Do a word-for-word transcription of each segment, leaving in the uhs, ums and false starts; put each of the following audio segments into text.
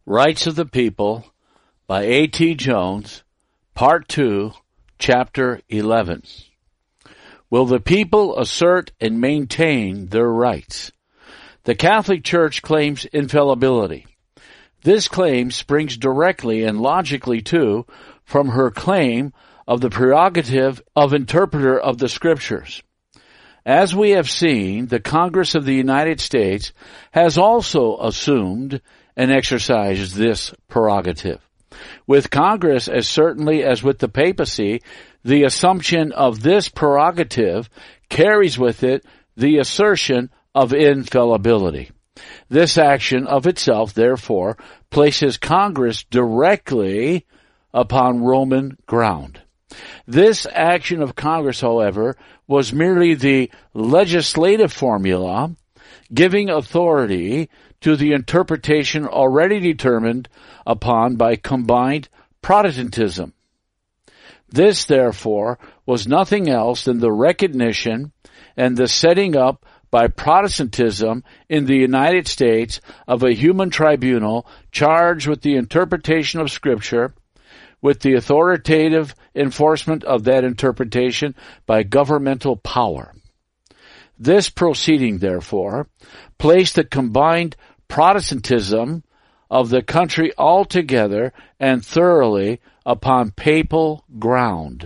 Rights of the People by A T Jones, Part two, Chapter eleven. Will the people assert and maintain their rights? The Catholic Church claims infallibility. This claim springs directly and logically, too, from her claim of the prerogative of interpreter of the Scriptures. As we have seen, the Congress of the United States has also assumed and exercised this prerogative. With Congress, as certainly as with the papacy, the assumption of this prerogative carries with it the assertion of infallibility. This action of itself, therefore, places Congress directly upon Roman ground. This action of Congress, however, was merely the legislative formula giving authority to the interpretation already determined upon by combined Protestantism. This, therefore, was nothing else than the recognition and the setting up by Protestantism in the United States of a human tribunal charged with the interpretation of Scripture, with the authoritative enforcement of that interpretation by governmental power. This proceeding, therefore, placed the combined Protestantism of the country altogether and thoroughly upon papal ground.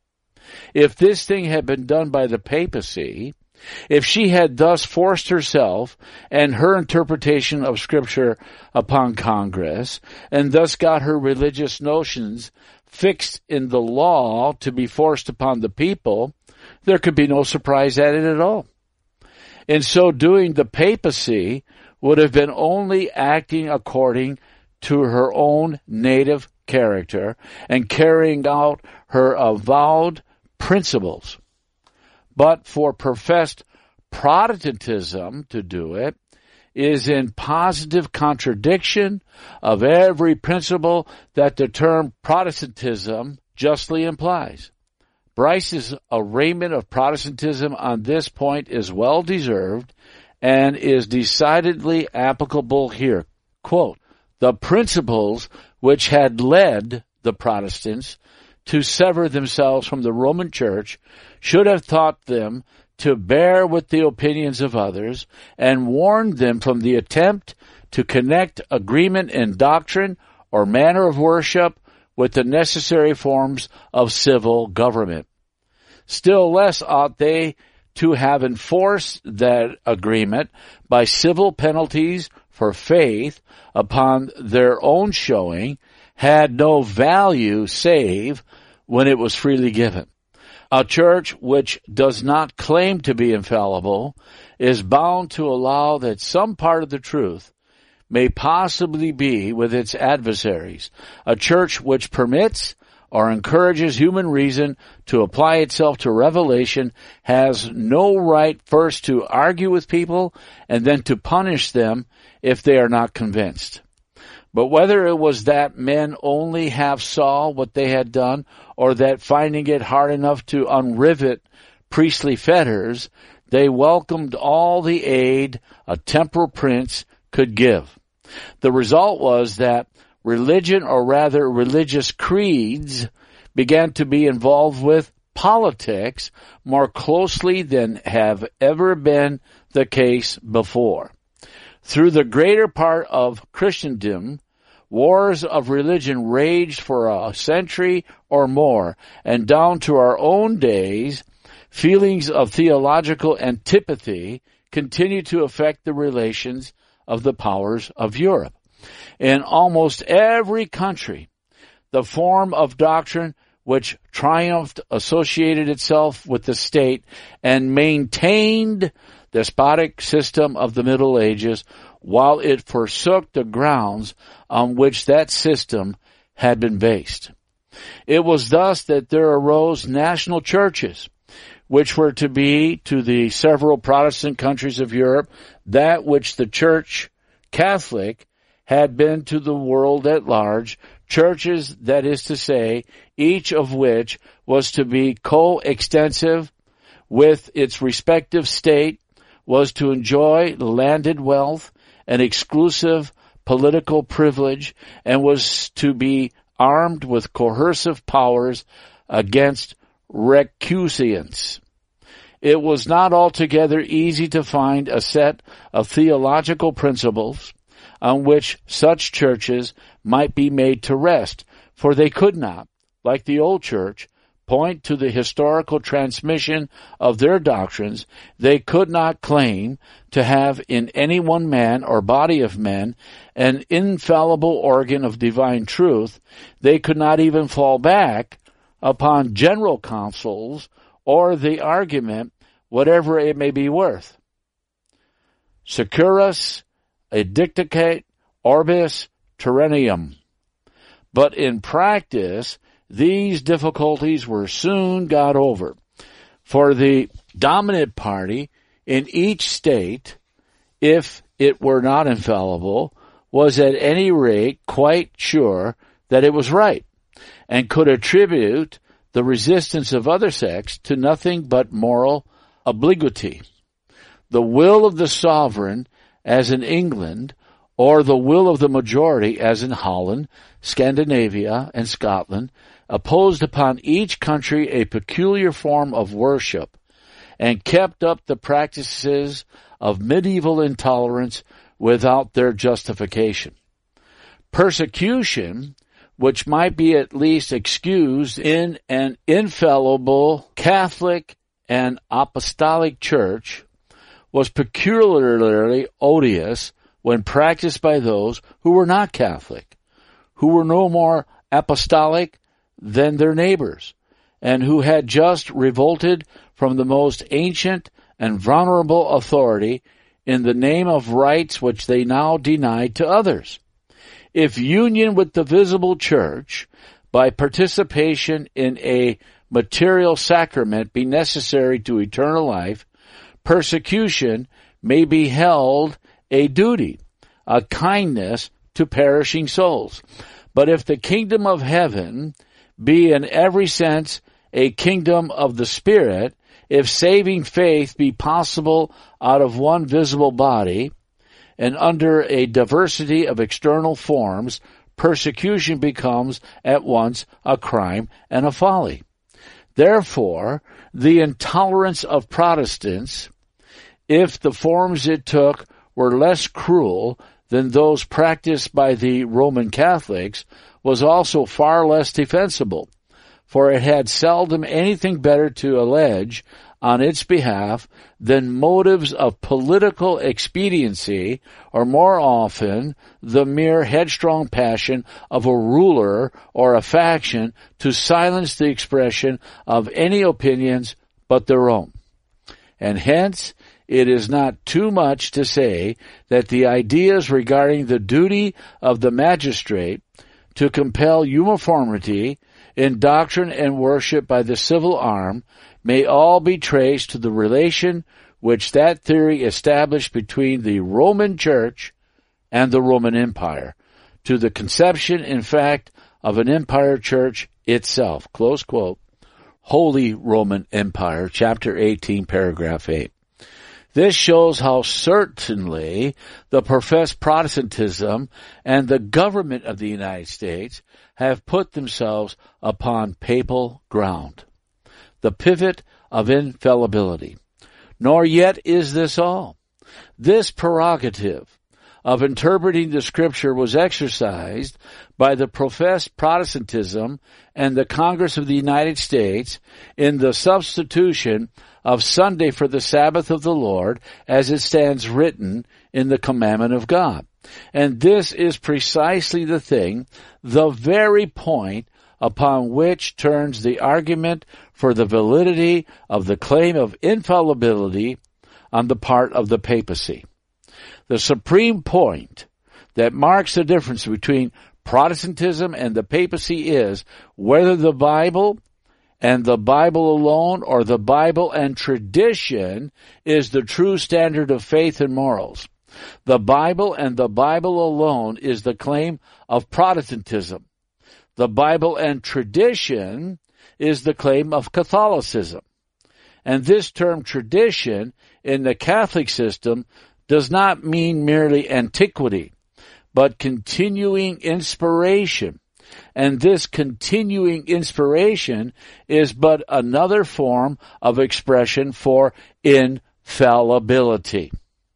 If this thing had been done by the papacy, if she had thus forced herself and her interpretation of Scripture upon Congress, and thus got her religious notions fixed in the law to be forced upon the people, there could be no surprise at it at all. In so doing, the papacy would have been only acting according to her own native character and carrying out her avowed principles. But for professed Protestantism to do it is in positive contradiction of every principle that the term Protestantism justly implies. Bryce's arraignment of Protestantism on this point is well deserved and is decidedly applicable here. Quote, "The principles which had led the Protestants to sever themselves from the Roman Church should have taught them to bear with the opinions of others and warned them from the attempt to connect agreement in doctrine or manner of worship with the necessary forms of civil government. Still less ought they to have enforced that agreement by civil penalties for faith upon their own showing had no value save when it was freely given. A church which does not claim to be infallible is bound to allow that some part of the truth may possibly be with its adversaries. A church which permits or encourages human reason to apply itself to revelation has no right first to argue with people and then to punish them if they are not convinced. But whether it was that men only half saw what they had done, or that finding it hard enough to unrivet priestly fetters, they welcomed all the aid a temporal prince could give. The result was that religion, or rather religious creeds, began to be involved with politics more closely than have ever been the case before. Through the greater part of Christendom, wars of religion raged for a century or more, and down to our own days, feelings of theological antipathy continue to affect the relations of the powers of Europe. In almost every country, the form of doctrine which triumphed associated itself with the state and maintained the despotic system of the Middle Ages, while it forsook the grounds on which that system had been based. It was thus that there arose national churches, which were to be to the several Protestant countries of Europe that which the Church Catholic had been to the world at large, churches, that is to say, each of which was to be coextensive with its respective state, was to enjoy landed wealth and exclusive political privilege and was to be armed with coercive powers against recusants. It was not altogether easy to find a set of theological principles on which such churches might be made to rest, for they could not, like the old church, point to the historical transmission of their doctrines. They could not claim to have in any one man or body of men an infallible organ of divine truth. They could not even fall back upon general counsels or the argument, whatever it may be worth. Securus edictate orbis tyrannium. But in practice, these difficulties were soon got over, for the dominant party in each state, if it were not infallible, was at any rate quite sure that it was right, and could attribute the resistance of other sects to nothing but moral obliquity. The will of the sovereign, as in England, or the will of the majority, as in Holland, Scandinavia, and Scotland, opposed upon each country a peculiar form of worship, and kept up the practices of medieval intolerance without their justification. Persecution, which might be at least excused in an infallible Catholic and Apostolic Church, was peculiarly odious when practiced by those who were not Catholic, who were no more apostolic than their neighbors, and who had just revolted from the most ancient and venerable authority in the name of rights which they now denied to others. If union with the visible church by participation in a material sacrament be necessary to eternal life, persecution may be held a duty, a kindness to perishing souls. But if the kingdom of heaven be in every sense a kingdom of the Spirit, if saving faith be possible out of one visible body, and under a diversity of external forms, persecution becomes at once a crime and a folly. Therefore, the intolerance of Protestants, if the forms it took were less cruel than those practiced by the Roman Catholics, was also far less defensible, for it had seldom anything better to allege on its behalf than motives of political expediency, or more often the mere headstrong passion of a ruler or a faction to silence the expression of any opinions but their own. And hence, it is not too much to say that the ideas regarding the duty of the magistrate to compel uniformity in doctrine and worship by the civil arm may all be traced to the relation which that theory established between the Roman Church and the Roman Empire, to the conception, in fact, of an empire church itself. Close quote. Holy Roman Empire, chapter eighteen, paragraph eight. This shows how certainly the professed Protestantism and the government of the United States have put themselves upon papal ground, the pivot of infallibility. Nor yet is this all. This prerogative of interpreting the Scripture was exercised by the professed Protestantism and the Congress of the United States in the substitution of Sunday for the Sabbath of the Lord, as it stands written in the commandment of God. And this is precisely the thing, the very point upon which turns the argument for the validity of the claim of infallibility on the part of the papacy. The supreme point that marks the difference between Protestantism and the papacy is whether the Bible and the Bible alone, or the Bible and tradition, is the true standard of faith and morals. The Bible and the Bible alone is the claim of Protestantism. The Bible and tradition is the claim of Catholicism. And this term tradition in the Catholic system does not mean merely antiquity, but continuing inspiration. And this continuing inspiration is but another form of expression for infallibility.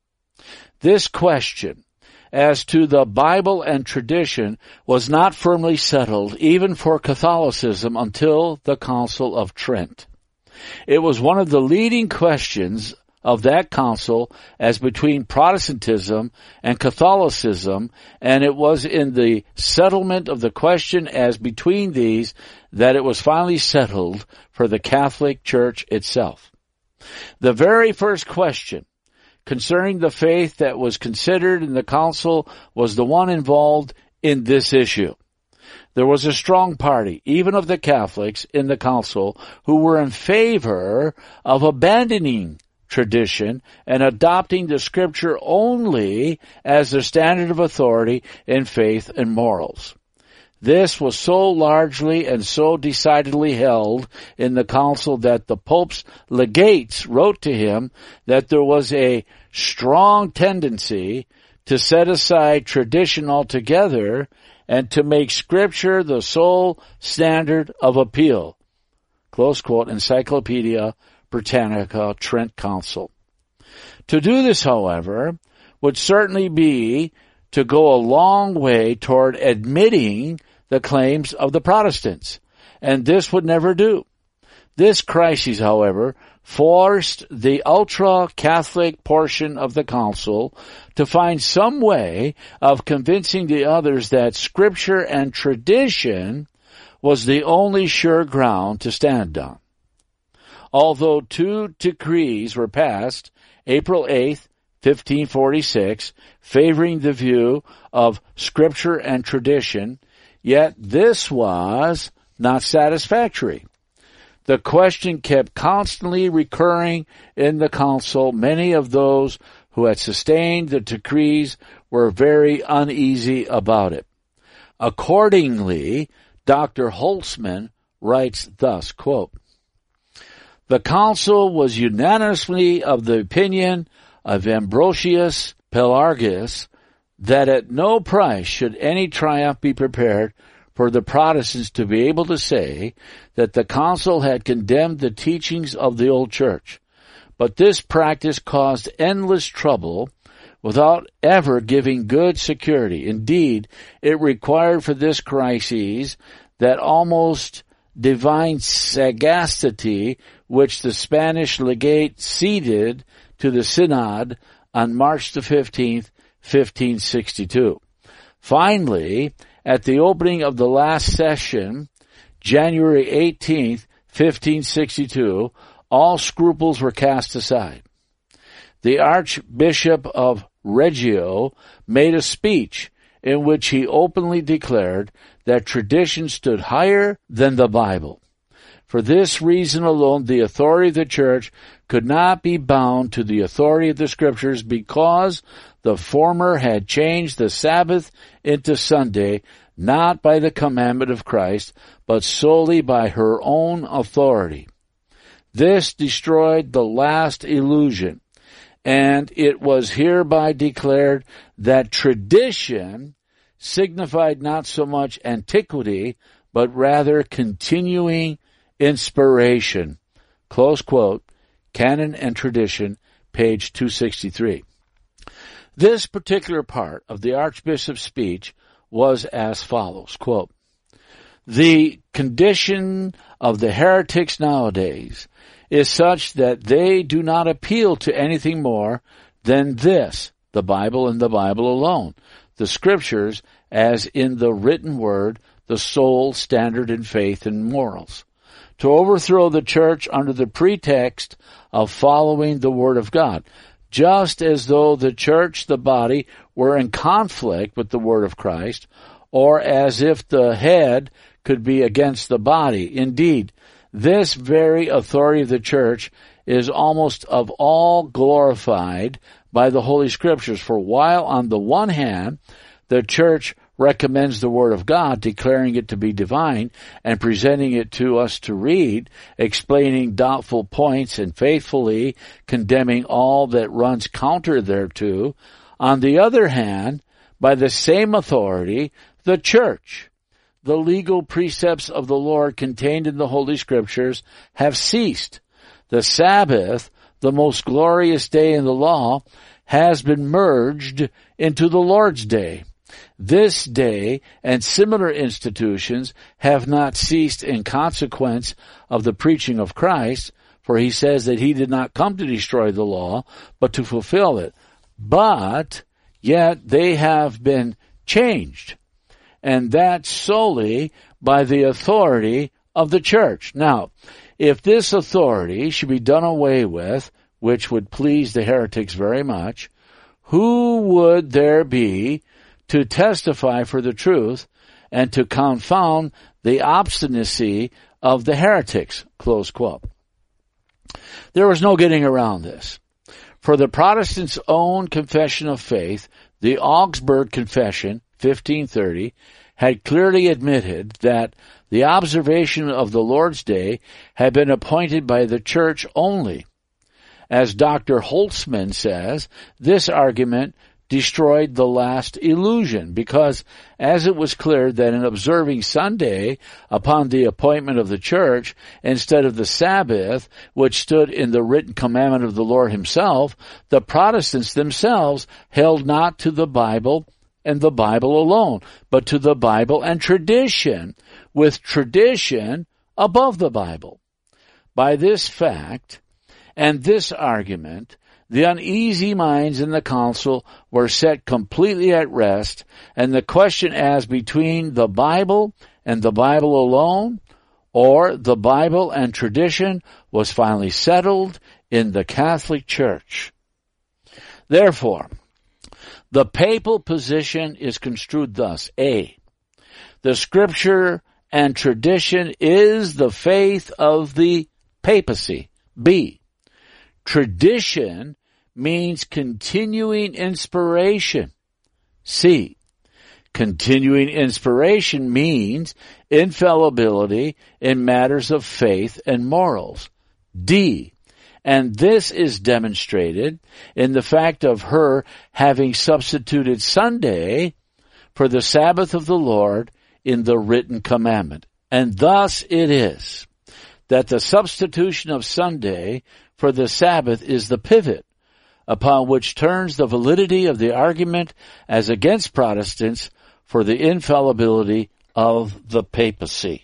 This question as to the Bible and tradition was not firmly settled even for Catholicism until the Council of Trent. It was one of the leading questions of that council as between Protestantism and Catholicism, and it was in the settlement of the question as between these that it was finally settled for the Catholic Church itself. The very first question concerning the faith that was considered in the council was the one involved in this issue. There was a strong party, even of the Catholics in the council, who were in favor of abandoning tradition and adopting the Scripture only as the standard of authority in faith and morals. This was so largely and so decidedly held in the council that the Pope's legates wrote to him that there was a strong tendency to set aside tradition altogether and to make Scripture the sole standard of appeal. Close quote, Encyclopedia Britannica, Trent Council. To do this, however, would certainly be to go a long way toward admitting the claims of the Protestants, and this would never do. This crisis, however, forced the ultra-Catholic portion of the council to find some way of convincing the others that Scripture and tradition was the only sure ground to stand on. Although two decrees were passed, April eighth, fifteen forty-six, favoring the view of Scripture and tradition, yet this was not satisfactory. The question kept constantly recurring in the council. Many of those who had sustained the decrees were very uneasy about it. Accordingly, Doctor Holtzman writes thus, quote, "The council was unanimously of the opinion of Ambrosius Pelagius that at no price should any triumph be prepared for the Protestants to be able to say that the council had condemned the teachings of the old church. But this practice caused endless trouble without ever giving good security. Indeed, it required for this crisis that almost divine sagacity which the Spanish legate ceded to the synod on March the fifteenth, fifteen sixty-two. Finally, at the opening of the last session, January eighteenth, fifteen sixty-two, all scruples were cast aside. The Archbishop of Reggio made a speech in which he openly declared that tradition stood higher than the Bible. For this reason alone, the authority of the Church could not be bound to the authority of the Scriptures because the former had changed the Sabbath into Sunday, not by the commandment of Christ, but solely by her own authority. This destroyed the last illusion, and it was hereby declared that tradition signified not so much antiquity, but rather continuing inspiration." Close quote, Canon and Tradition, page two sixty-three. This particular part of the Archbishop's speech was as follows, quote, "The condition of the heretics nowadays is such that they do not appeal to anything more than this, the Bible and the Bible alone, the Scriptures as in the written word, the sole standard in faith and morals. To overthrow the Church under the pretext of following the Word of God, just as though the Church, the body, were in conflict with the Word of Christ, or as if the head could be against the body. Indeed, this very authority of the Church is almost of all glorified by the Holy Scriptures. For while on the one hand, the Church recommends the Word of God, declaring it to be divine and presenting it to us to read, explaining doubtful points and faithfully condemning all that runs counter thereto. On the other hand, by the same authority, the church. The legal precepts of the Lord contained in the Holy Scriptures have ceased. The Sabbath, the most glorious day in the law, has been merged into the Lord's day. This day and similar institutions have not ceased in consequence of the preaching of Christ, for he says that he did not come to destroy the law, but to fulfill it. But yet they have been changed, and that solely by the authority of the church. Now, if this authority should be done away with, which would please the heretics very much, who would there be to testify for the truth and to confound the obstinacy of the heretics? Close quote. There was no getting around this. For the Protestants' own confession of faith, the Augsburg Confession, fifteen thirty, had clearly admitted that the observation of the Lord's Day had been appointed by the Church only. As Doctor Holtzman says, this argument destroyed the last illusion, because as it was clear that in observing Sunday upon the appointment of the church instead of the Sabbath, which stood in the written commandment of the Lord himself, the Protestants themselves held not to the Bible and the Bible alone, but to the Bible and tradition, with tradition above the Bible. By this fact and this argument, the uneasy minds in the council were set completely at rest, and the question as between the Bible and the Bible alone, or the Bible and tradition, was finally settled in the Catholic Church. Therefore, the papal position is construed thus. A. The Scripture and tradition is the faith of the papacy. B. Tradition means continuing inspiration. C. Continuing inspiration means infallibility in matters of faith and morals. D. And this is demonstrated in the fact of her having substituted Sunday for the Sabbath of the Lord in the written commandment. And thus it is that the substitution of Sunday for the Sabbath is the pivot upon which turns the validity of the argument as against Protestants for the infallibility of the papacy.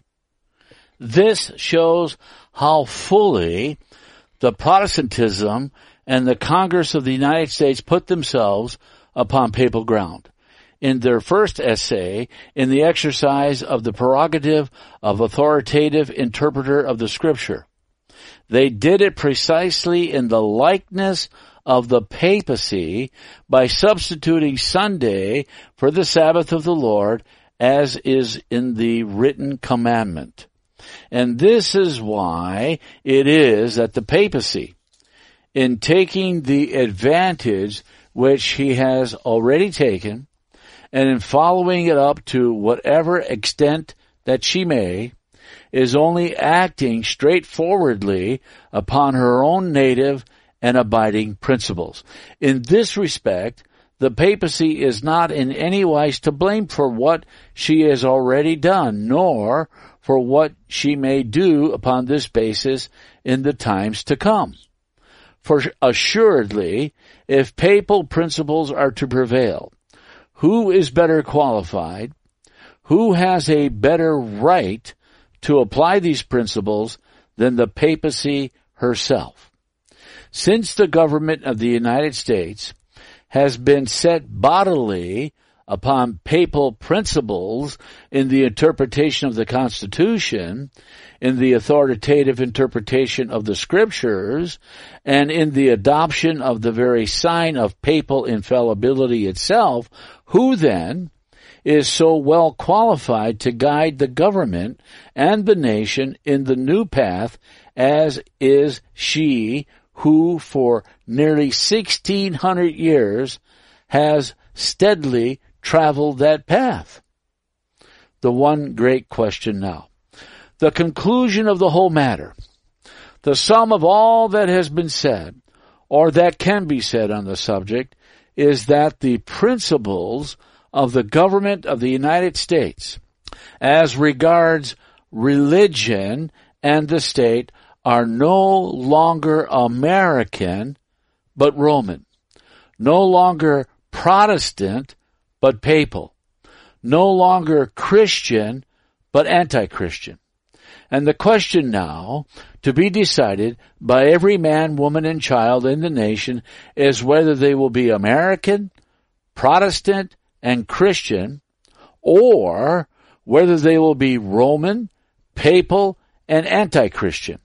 This shows how fully the Protestantism and the Congress of the United States put themselves upon papal ground. In their first essay, in the exercise of the prerogative of authoritative interpreter of the Scripture, they did it precisely in the likeness of the papacy by substituting Sunday for the Sabbath of the Lord, as is in the written commandment. And this is why it is that the papacy, in taking the advantage which he has already taken, and in following it up to whatever extent that she may, is only acting straightforwardly upon her own native and abiding principles. In this respect, the papacy is not in any wise to blame for what she has already done, nor for what she may do upon this basis in the times to come. For assuredly, if papal principles are to prevail, who is better qualified, who has a better right to apply these principles than the papacy herself? Since the government of the United States has been set bodily upon papal principles in the interpretation of the Constitution, in the authoritative interpretation of the Scriptures, and in the adoption of the very sign of papal infallibility itself, who then is so well qualified to guide the government and the nation in the new path as is she who for nearly sixteen hundred years has steadily traveled that path? The one great question now. The conclusion of the whole matter, the sum of all that has been said, or that can be said on the subject, is that the principles of the government of the United States as regards religion and the state are no longer American, but Roman, no longer Protestant, but papal, no longer Christian, but anti-Christian. And the question now, to be decided by every man, woman, and child in the nation, is whether they will be American, Protestant, and Christian, or whether they will be Roman, papal, and anti-Christian.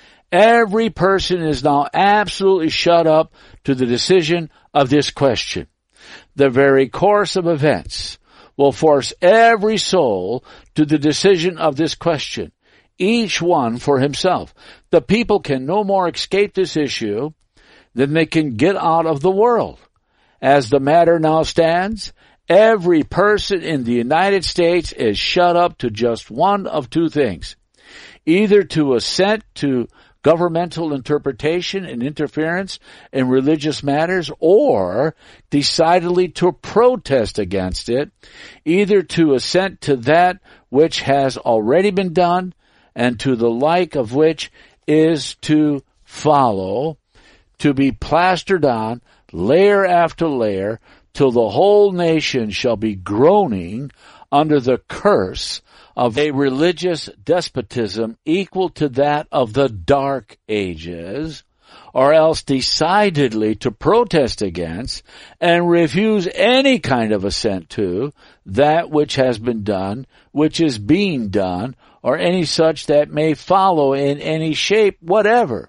Every person is now absolutely shut up to the decision of this question. The very course of events will force every soul to the decision of this question, each one for himself. The people can no more escape this issue than they can get out of the world. As the matter now stands, every person in the United States is shut up to just one of two things: either to assent to governmental interpretation and interference in religious matters, or decidedly to protest against it, either to assent to that which has already been done, and to the like of which is to follow, to be plastered on layer after layer, till the whole nation shall be groaning under the curse of a religious despotism equal to that of the Dark Ages, or else decidedly to protest against and refuse any kind of assent to that which has been done, which is being done, or any such that may follow in any shape whatever.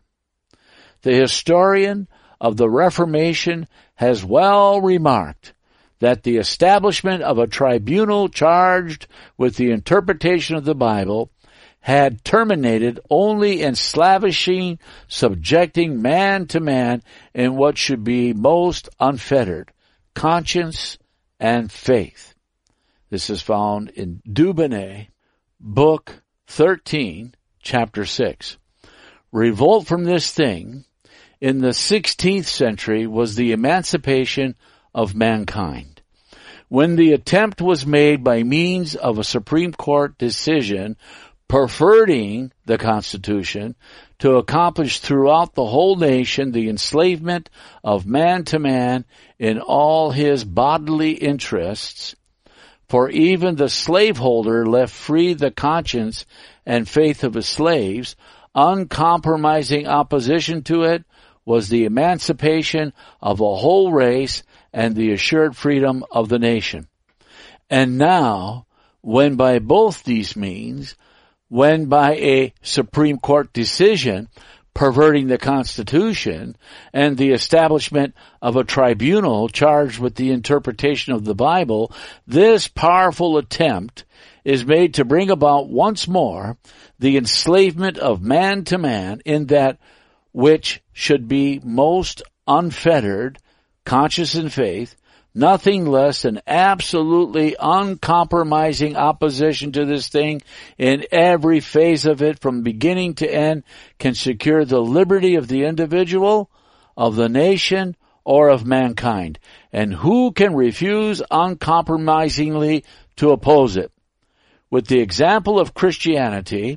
The historian of the Reformation has well remarked that the establishment of a tribunal charged with the interpretation of the Bible had terminated only in slavishing, subjecting man to man in what should be most unfettered, conscience and faith. This is found in Dubonnet, Book thirteen, Chapter six. Revolt from this thing in the sixteenth century was the emancipation of mankind. When the attempt was made by means of a Supreme Court decision perverting the Constitution to accomplish throughout the whole nation the enslavement of man to man in all his bodily interests, for even the slaveholder left free the conscience and faith of his slaves, uncompromising opposition to it was the emancipation of a whole race and the assured freedom of the nation. And now, when by both these means, when by a Supreme Court decision perverting the Constitution and the establishment of a tribunal charged with the interpretation of the Bible, this powerful attempt is made to bring about once more the enslavement of man to man in that which should be most unfettered, conscience and faith, nothing less than absolutely uncompromising opposition to this thing in every phase of it from beginning to end can secure the liberty of the individual, of the nation, or of mankind. And who can refuse uncompromisingly to oppose it? With the example of Christianity,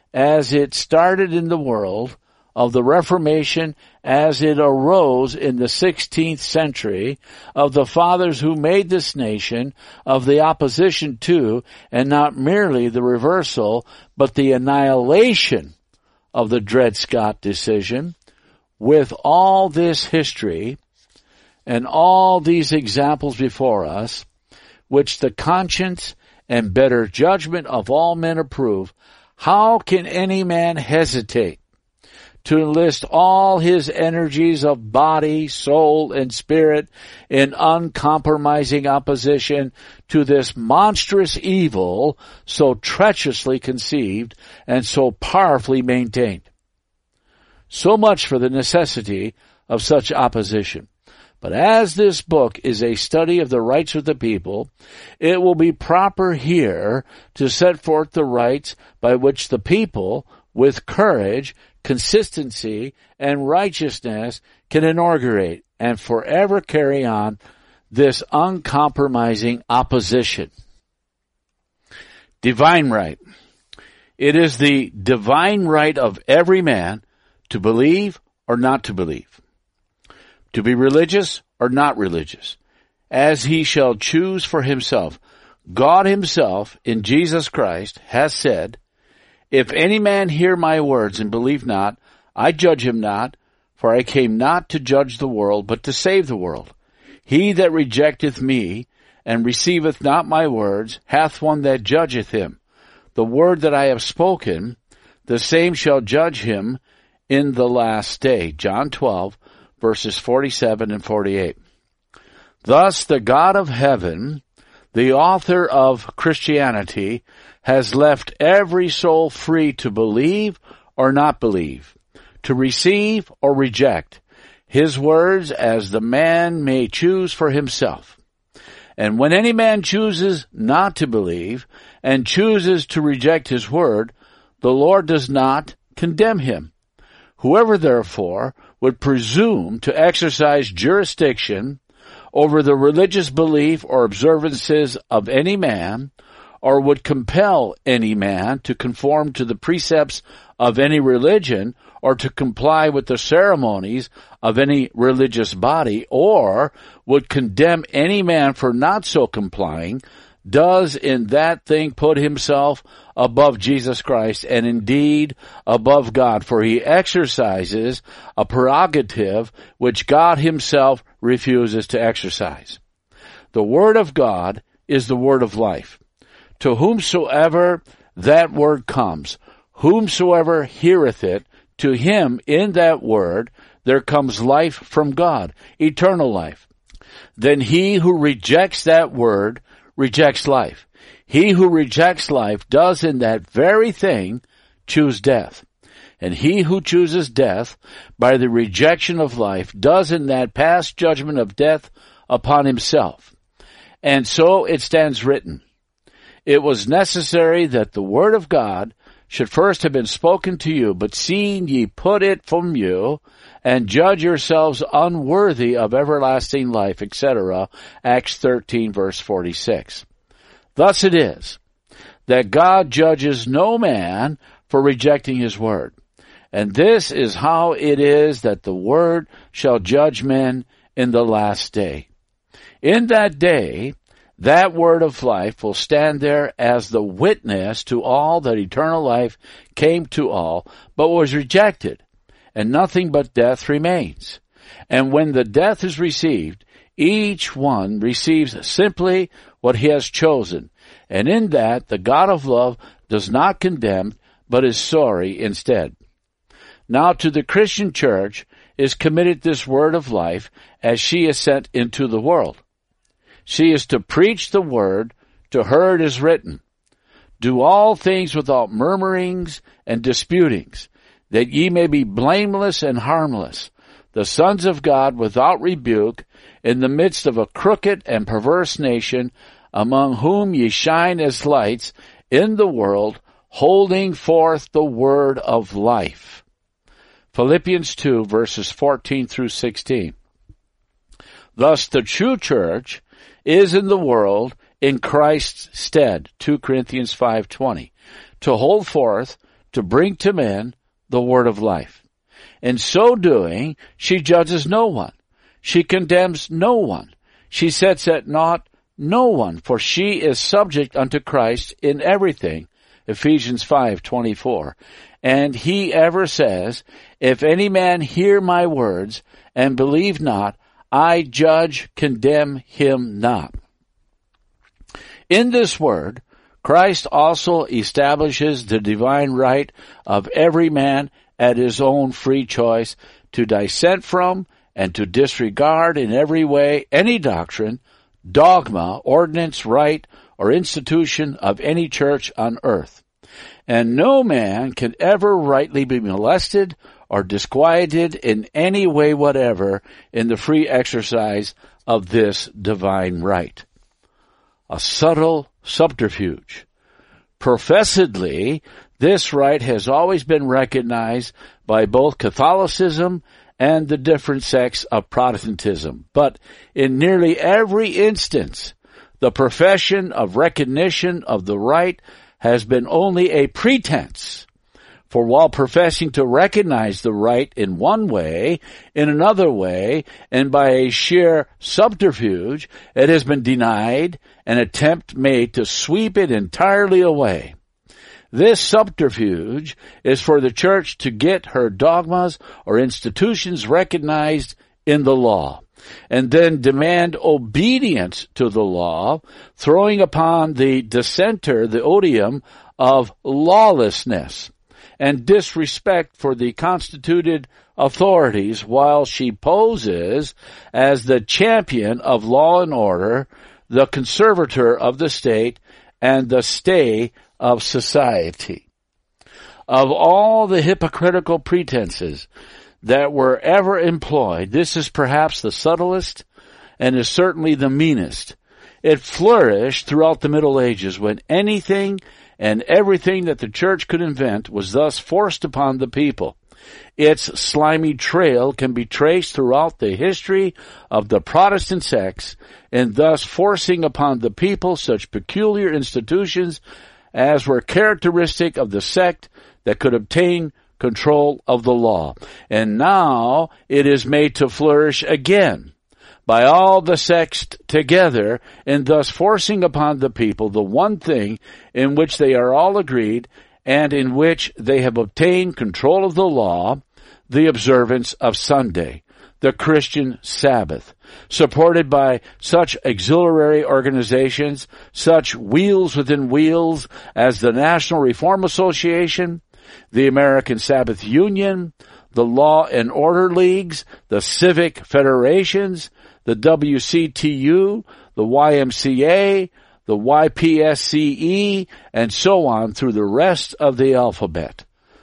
as it started in the world, of the Reformation as it arose in the sixteenth century, of the fathers who made this nation, of the opposition to, and not merely the reversal, but the annihilation of the Dred Scott decision, with all this history and all these examples before us, which the conscience and better judgment of all men approve, how can any man hesitate to enlist all his energies of body, soul, and spirit in uncompromising opposition to this monstrous evil so treacherously conceived and so powerfully maintained? So much for the necessity of such opposition. But as this book is a study of the rights of the people, it will be proper here to set forth the rights by which the people, with courage, consistency, and righteousness, can inaugurate and forever carry on this uncompromising opposition. Divine right. It is the divine right of every man to believe or not to believe, to be religious or not religious, as he shall choose for himself. God himself in Jesus Christ has said, "If any man hear my words and believe not, I judge him not, for I came not to judge the world, but to save the world. He that rejecteth me and receiveth not my words hath one that judgeth him. The word that I have spoken, the same shall judge him in the last day." John twelve, verses forty-seven and forty-eight. Thus the God of heaven, the author of Christianity, has left every soul free to believe or not believe, to receive or reject his words as the man may choose for himself. And when any man chooses not to believe and chooses to reject his word, the Lord does not condemn him. Whoever therefore would presume to exercise jurisdiction over the religious belief or observances of any man, or would compel any man to conform to the precepts of any religion, or to comply with the ceremonies of any religious body, or would condemn any man for not so complying, does in that thing put himself above Jesus Christ, and indeed above God, for he exercises a prerogative which God himself refuses to exercise. The word of God is the word of life. To whomsoever that word comes, whomsoever heareth it, to him in that word there comes life from God, eternal life. Then he who rejects that word rejects life. He who rejects life does in that very thing choose death. And he who chooses death by the rejection of life does in that pass judgment of death upon himself. And so it stands written, "It was necessary that the word of God should first have been spoken to you, but seeing ye put it from you, and judge yourselves unworthy of everlasting life," et cetera. Acts thirteen, verse forty-six. Thus it is that God judges no man for rejecting his word. And this is how it is that the word shall judge men in the last day. In that day, that word of life will stand there as the witness to all that eternal life came to all, but was rejected, and nothing but death remains. And when the death is received, each one receives simply what he has chosen, and in that the God of love does not condemn, but is sorry instead. Now to the Christian church is committed this word of life as she is sent into the world. She is to preach the word, to her it is written, "Do all things without murmurings and disputings, that ye may be blameless and harmless, the sons of God without rebuke, in the midst of a crooked and perverse nation, among whom ye shine as lights in the world, holding forth the word of life." Philippians two, verses fourteen through sixteen. Thus the true church is in the world in Christ's stead, Second Corinthians five twenty, to hold forth, to bring to men the word of life. In so doing, she judges no one. She condemns no one. She sets at naught no one, for she is subject unto Christ in everything, Ephesians five twenty-four. And he ever says, "If any man hear my words and believe not, I judge, condemn him not." In this word, Christ also establishes the divine right of every man at his own free choice to dissent from and to disregard in every way any doctrine, dogma, ordinance, rite, or institution of any church on earth. And no man can ever rightly be molested or disquieted in any way whatever in the free exercise of this divine right. A subtle subterfuge. Professedly, this right has always been recognized by both Catholicism and the different sects of Protestantism. But in nearly every instance, the profession of recognition of the right has been only a pretense. For while professing to recognize the right in one way, in another way, and by a sheer subterfuge, it has been denied, an attempt made to sweep it entirely away. This subterfuge is for the church to get her dogmas or institutions recognized in the law, and then demand obedience to the law, throwing upon the dissenter the odium of lawlessness and disrespect for the constituted authorities, while she poses as the champion of law and order, the conservator of the state, and the stay of society. Of all the hypocritical pretenses that were ever employed, this is perhaps the subtlest and is certainly the meanest. It flourished throughout the Middle Ages, when anything and everything that the church could invent was thus forced upon the people. Its slimy trail can be traced throughout the history of the Protestant sects, and thus forcing upon the people such peculiar institutions as were characteristic of the sect that could obtain control of the law. And now it is made to flourish again by all the sects together, and thus forcing upon the people the one thing in which they are all agreed, and in which they have obtained control of the law, the observance of Sunday, the Christian Sabbath, supported by such auxiliary organizations, such wheels within wheels as the National Reform Association, the American Sabbath Union, the Law and Order Leagues, the Civic Federations, the W C T U, the Y M C A, the Y P S C E, and so on through the rest of the alphabet.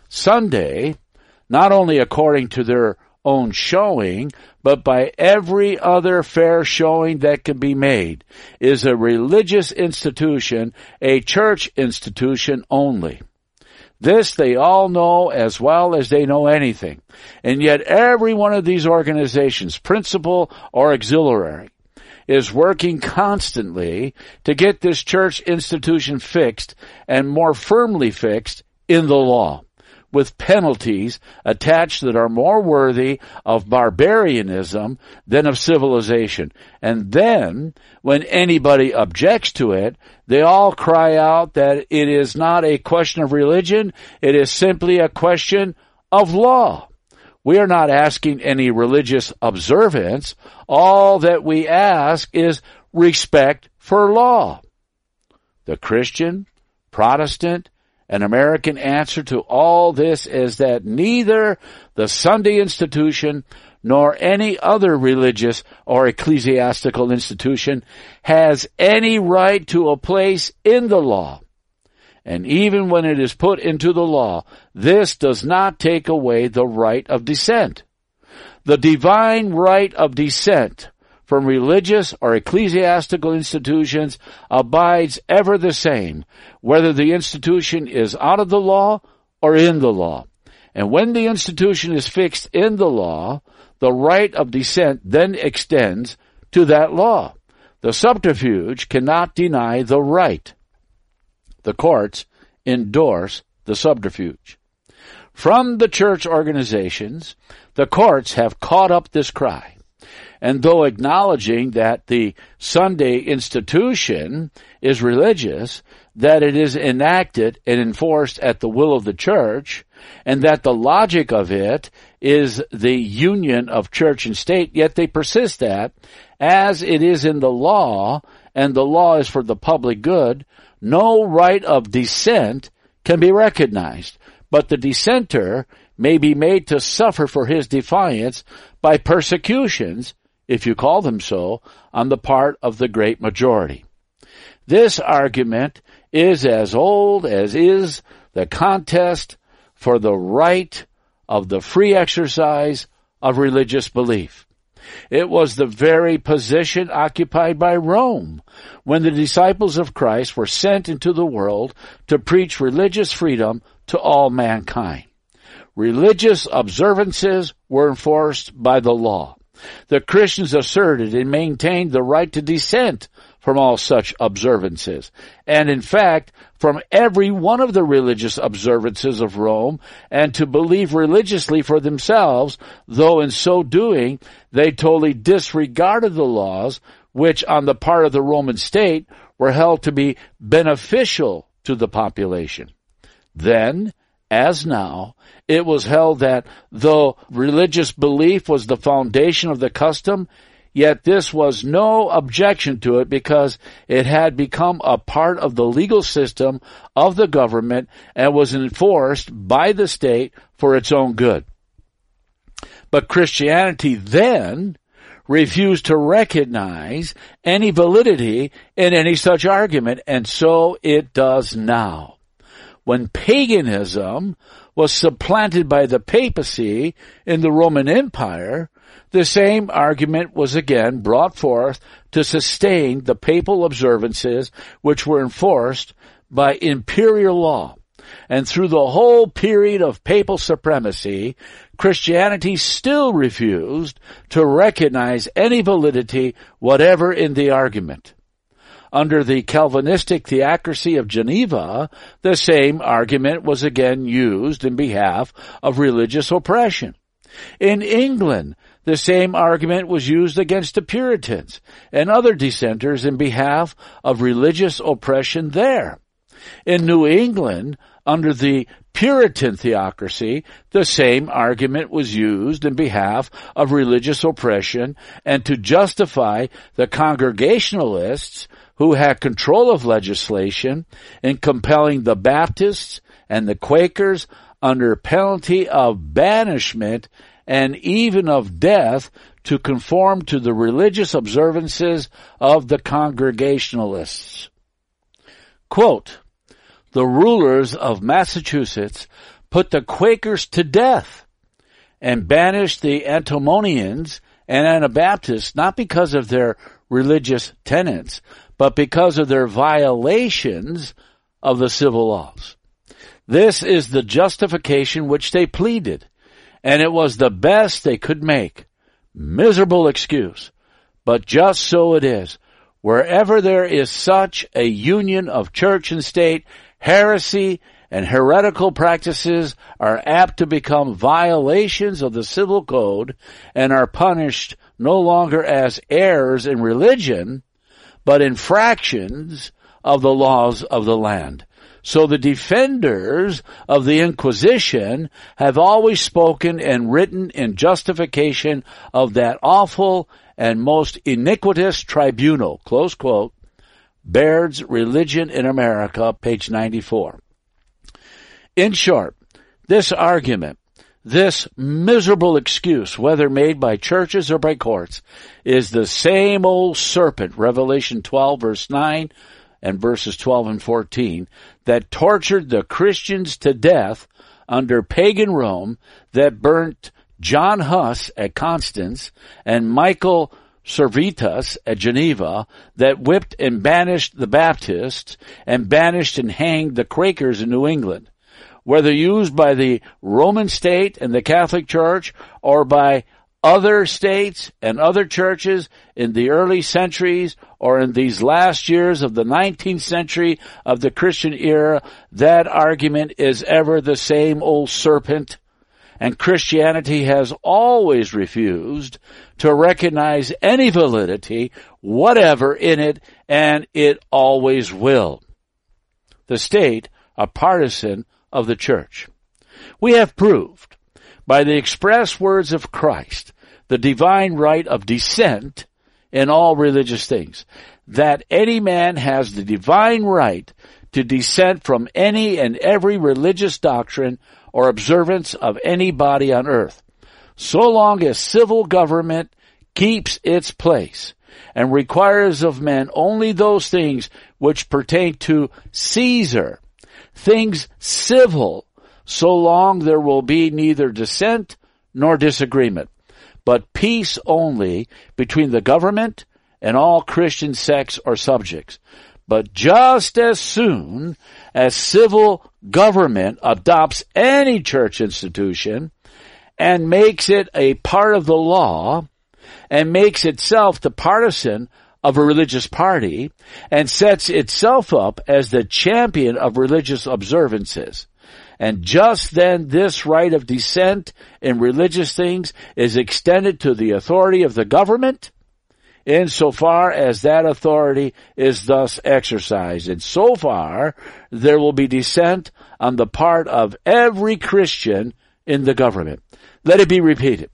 Sunday, not only according to their own showing, but by every other fair showing that can be made, is a religious institution, a church institution only. This they all know as well as they know anything. And yet every one of these organizations, principal or auxiliary, is working constantly to get this church institution fixed, and more firmly fixed, in the law, with penalties attached that are more worthy of barbarianism than of civilization. And then, when anybody objects to it, they all cry out that it is not a question of religion, it is simply a question of law. We are not asking any religious observance. All that we ask is respect for law. The Christian, Protestant, and American answer to all this is that neither the Sunday institution nor any other religious or ecclesiastical institution has any right to a place in the law. And even when it is put into the law, this does not take away the right of dissent. The divine right of dissent from religious or ecclesiastical institutions abides ever the same, whether the institution is out of the law or in the law. And when the institution is fixed in the law, the right of dissent then extends to that law. The subterfuge cannot deny the right. The courts endorse the subterfuge. From the church organizations, the courts have caught up this cry. And though acknowledging that the Sunday institution is religious, that it is enacted and enforced at the will of the church, and that the logic of it is the union of church and state, yet they persist that, as it is in the law, and the law is for the public good, no right of dissent can be recognized, but the dissenter may be made to suffer for his defiance by persecutions, if you call them so, on the part of the great majority. This argument is as old as is the contest for the right of the free exercise of religious belief. It was the very position occupied by Rome when the disciples of Christ were sent into the world to preach religious freedom to all mankind. Religious observances were were enforced by the law. The Christians asserted and maintained the right to dissent from all such observances, and in fact, from every one of the religious observances of Rome, and to believe religiously for themselves, though in so doing, they totally disregarded the laws which, on the part of the Roman state, were held to be beneficial to the population. Then, as now, it was held that, though religious belief was the foundation of the custom, yet this was no objection to it because it had become a part of the legal system of the government and was enforced by the state for its own good. But Christianity then refused to recognize any validity in any such argument, and so it does now. When paganism was supplanted by the papacy in the Roman Empire, the same argument was again brought forth to sustain the papal observances which were enforced by imperial law. And through the whole period of papal supremacy, Christianity still refused to recognize any validity whatever in the argument. Under the Calvinistic theocracy of Geneva, the same argument was again used in behalf of religious oppression. In England, the same argument was used against the Puritans and other dissenters in behalf of religious oppression there. In New England, under the Puritan theocracy, the same argument was used in behalf of religious oppression and to justify the Congregationalists who had control of legislation in compelling the Baptists and the Quakers under penalty of banishment and even of death to conform to the religious observances of the Congregationalists. Quote, "The rulers of Massachusetts put the Quakers to death and banished the Antinomians and Anabaptists not because of their religious tenets, but because of their violations of the civil laws. This is the justification which they pleaded, and it was the best they could make. Miserable excuse, but just so it is. Wherever there is such a union of church and state, heresy and heretical practices are apt to become violations of the civil code and are punished no longer as errors in religion, but infractions of the laws of the land. So the defenders of the Inquisition have always spoken and written in justification of that awful and most iniquitous tribunal," close quote, Baird's Religion in America, page ninety-four. In short, this argument, this miserable excuse, whether made by churches or by courts, is the same old serpent, Revelation twelve, verse nine, and verses twelve and fourteen, that tortured the Christians to death under pagan Rome, that burnt John Huss at Constance and Michael Servetus at Geneva, that whipped and banished the Baptists and banished and hanged the Quakers in New England. Whether used by the Roman state and the Catholic Church or by other states and other churches in the early centuries or in these last years of the nineteenth century of the Christian era, that argument is ever the same old serpent, and Christianity has always refused to recognize any validity whatever in it, and it always will. The state, a partisan of the church. We have proved, by the express words of Christ, the divine right of dissent in all religious things, that any man has the divine right to dissent from any and every religious doctrine or observance of any body on earth, so long as civil government keeps its place and requires of men only those things which pertain to Caesar, things civil, so long there will be neither dissent nor disagreement, but peace only between the government and all Christian sects or subjects. But just as soon as civil government adopts any church institution and makes it a part of the law and makes itself the partisan of a religious party and sets itself up as the champion of religious observances. And just then this right of dissent in religious things is extended to the authority of the government insofar as that authority is thus exercised. And so far there will be dissent on the part of every Christian in the government. Let it be repeated.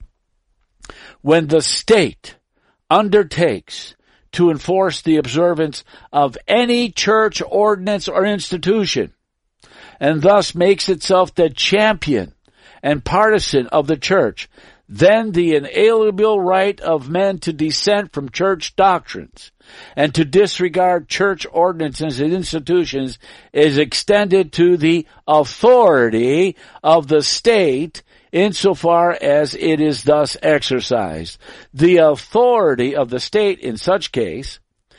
When the state undertakes to enforce the observance of any church ordinance or institution, and thus makes itself the champion and partisan of the church, then the inalienable right of men to dissent from church doctrines and to disregard church ordinances and institutions is extended to the authority of the state insofar as it is thus exercised. The authority of the state in such case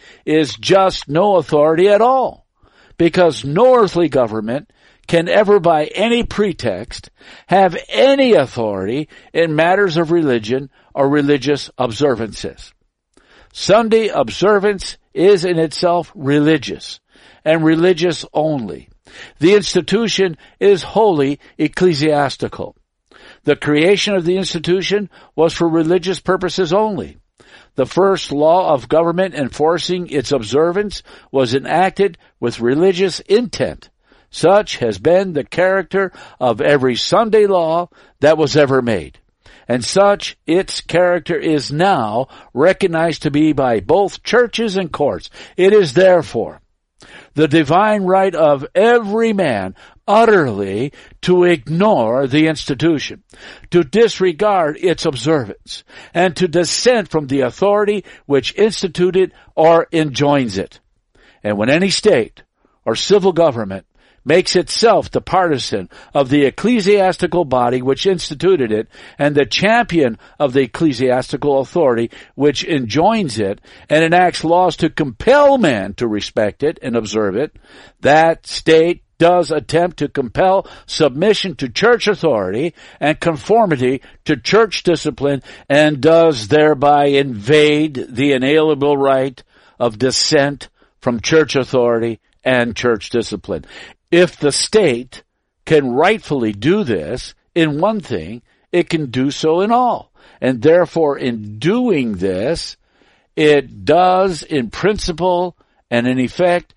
is just no authority at all, because no earthly government can ever by any pretext have any authority in matters of religion or religious observances. Sunday observance is in itself religious, and religious only. The institution is wholly ecclesiastical. The creation of the institution was for religious purposes only. The first law of government enforcing its observance was enacted with religious intent. Such has been the character of every Sunday law that was ever made, and such its character is now recognized to be by both churches and courts. It is therefore the divine right of every man utterly to ignore the institution, to disregard its observance, and to dissent from the authority which instituted or enjoins it. And when any state or civil government makes itself the partisan of the ecclesiastical body which instituted it and the champion of the ecclesiastical authority which enjoins it, and enacts laws to compel men to respect it and observe it, that state does attempt to compel submission to church authority and conformity to church discipline, and does thereby invade the inalienable right of dissent from church authority and church discipline. If the state can rightfully do this in one thing, it can do so in all. And therefore, in doing this, it does in principle and in effect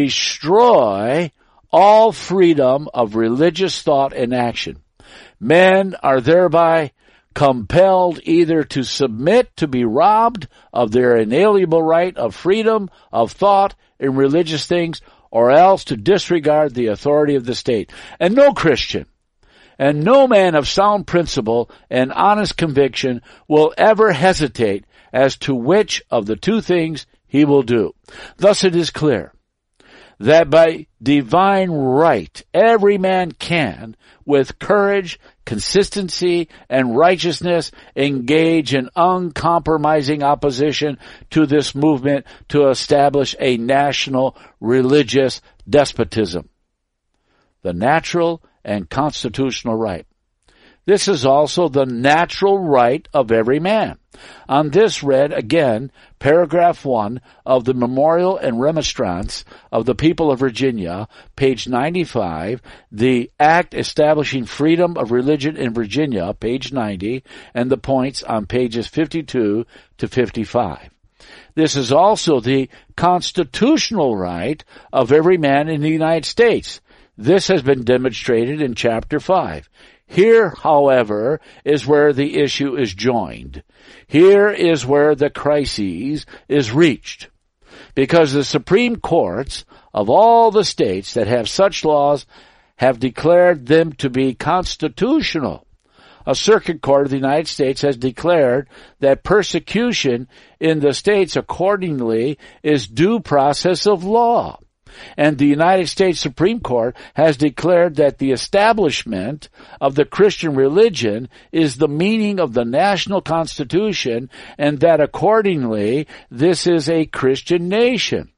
destroy all freedom of religious thought and action. Men are thereby compelled either to submit to be robbed of their inalienable right of freedom of thought in religious things, or else to disregard the authority of the state. And no Christian and no man of sound principle and honest conviction will ever hesitate as to which of the two things he will do. Thus it is clear that by divine right every man can, with courage, consistency, and righteousness, engage in uncompromising opposition to this movement to establish a national religious despotism. The natural and constitutional right. This is also the natural right of every man. On this read again paragraph one of the Memorial and Remonstrance of the People of Virginia, page ninety-five, the Act Establishing Freedom of Religion in Virginia, page ninety, and the points on pages fifty-two to fifty-five. This is also the constitutional right of every man in the United States. This has been demonstrated in chapter five. Here, however, is where the issue is joined. Here is where the crisis is reached. Because the Supreme Courts of all the states that have such laws have declared them to be constitutional. A circuit court of the United States has declared that persecution in the states accordingly is due process of law. And the United States Supreme Court has declared that the establishment of the Christian religion is the meaning of the national constitution, and that accordingly this is a Christian nation.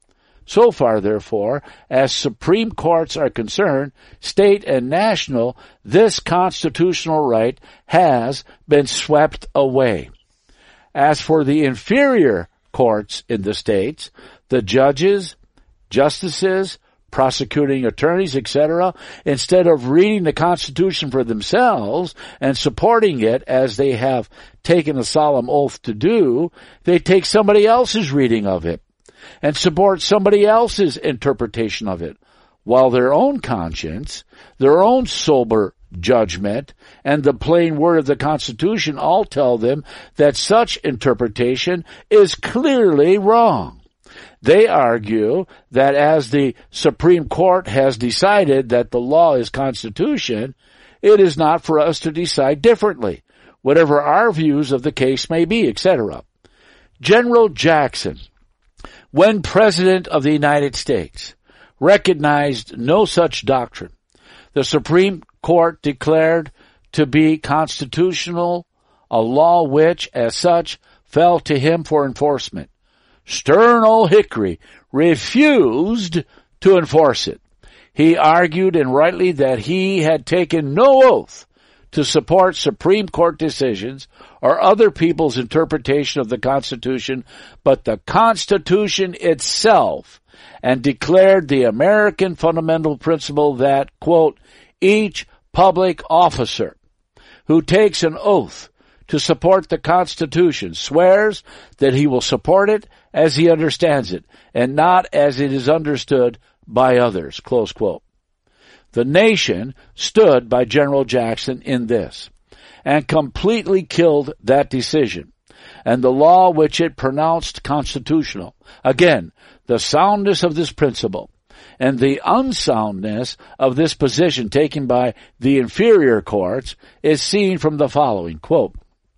So far, therefore, as Supreme Courts are concerned, state and national, this constitutional right has been swept away. As for the inferior courts in the states, the judges, justices, prosecuting attorneys, et cetera, instead of reading the Constitution for themselves and supporting it as they have taken a solemn oath to do, they take somebody else's reading of it and support somebody else's interpretation of it, while their own conscience, their own sober judgment, and the plain word of the Constitution all tell them that such interpretation is clearly wrong. They argue that as the Supreme Court has decided that the law is Constitution, it is not for us to decide differently, whatever our views of the case may be, et cetera. General Jackson, when President of the United States, recognized no such doctrine. The Supreme Court declared to be constitutional a law which, as such, fell to him for enforcement. Stern old Hickory refused to enforce it. He argued, and rightly, that he had taken no oath to support Supreme Court decisions or other people's interpretation of the Constitution, but the Constitution itself, and declared the American fundamental principle that, quote, each public officer who takes an oath to support the Constitution swears that he will support it as he understands it, and not as it is understood by others, close quote. The nation stood by General Jackson in this, and completely killed that decision, and the law which it pronounced constitutional. Again, the soundness of this principle, and the unsoundness of this position taken by the inferior courts is seen from the following, quote,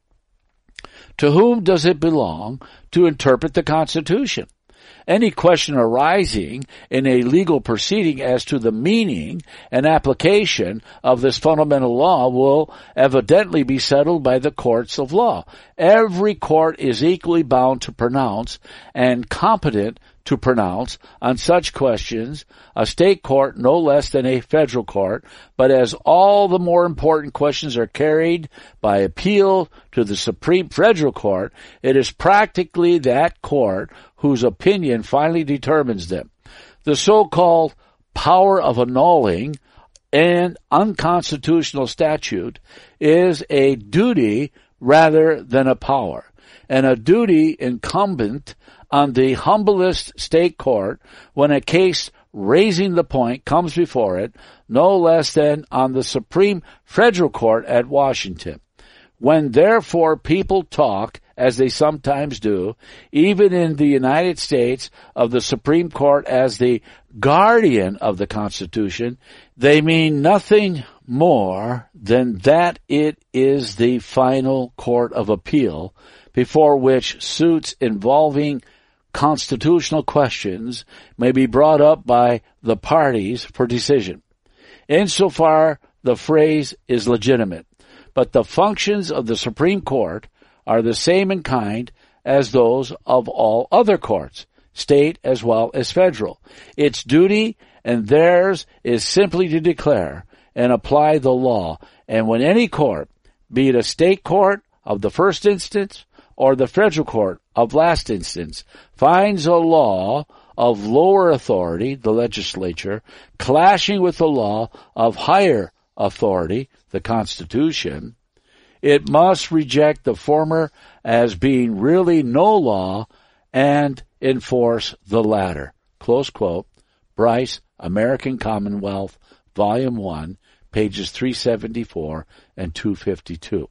to whom does it belong to interpret the Constitution? Any question arising in a legal proceeding as to the meaning and application of this fundamental law will evidently be settled by the courts of law. Every court is equally bound to pronounce and competent to pronounce on such questions, a state court no less than a federal court, but as all the more important questions are carried by appeal to the Supreme Federal Court, it is practically that court whose opinion finally determines them. The so-called power of annulling an unconstitutional statute is a duty rather than a power, and a duty incumbent on the humblest state court when a case raising the point comes before it, no less than on the Supreme Federal Court at Washington. When therefore people talk, as they sometimes do, even in the United States, of the Supreme Court as the guardian of the Constitution, they mean nothing more than that it is the final court of appeal before which suits involving constitutional questions may be brought up by the parties for decision. Insofar, the phrase is legitimate, but the functions of the Supreme Court are the same in kind as those of all other courts, state as well as federal. Its duty and theirs is simply to declare and apply the law, and when any court, be it a state court of the first instance or the federal court of last instance, finds a law of lower authority, the legislature, clashing with the law of higher authority, the Constitution, it must reject the former as being really no law and enforce the latter. Close quote. Bryce, American Commonwealth, Volume one, pages three seventy-four and two fifty-two.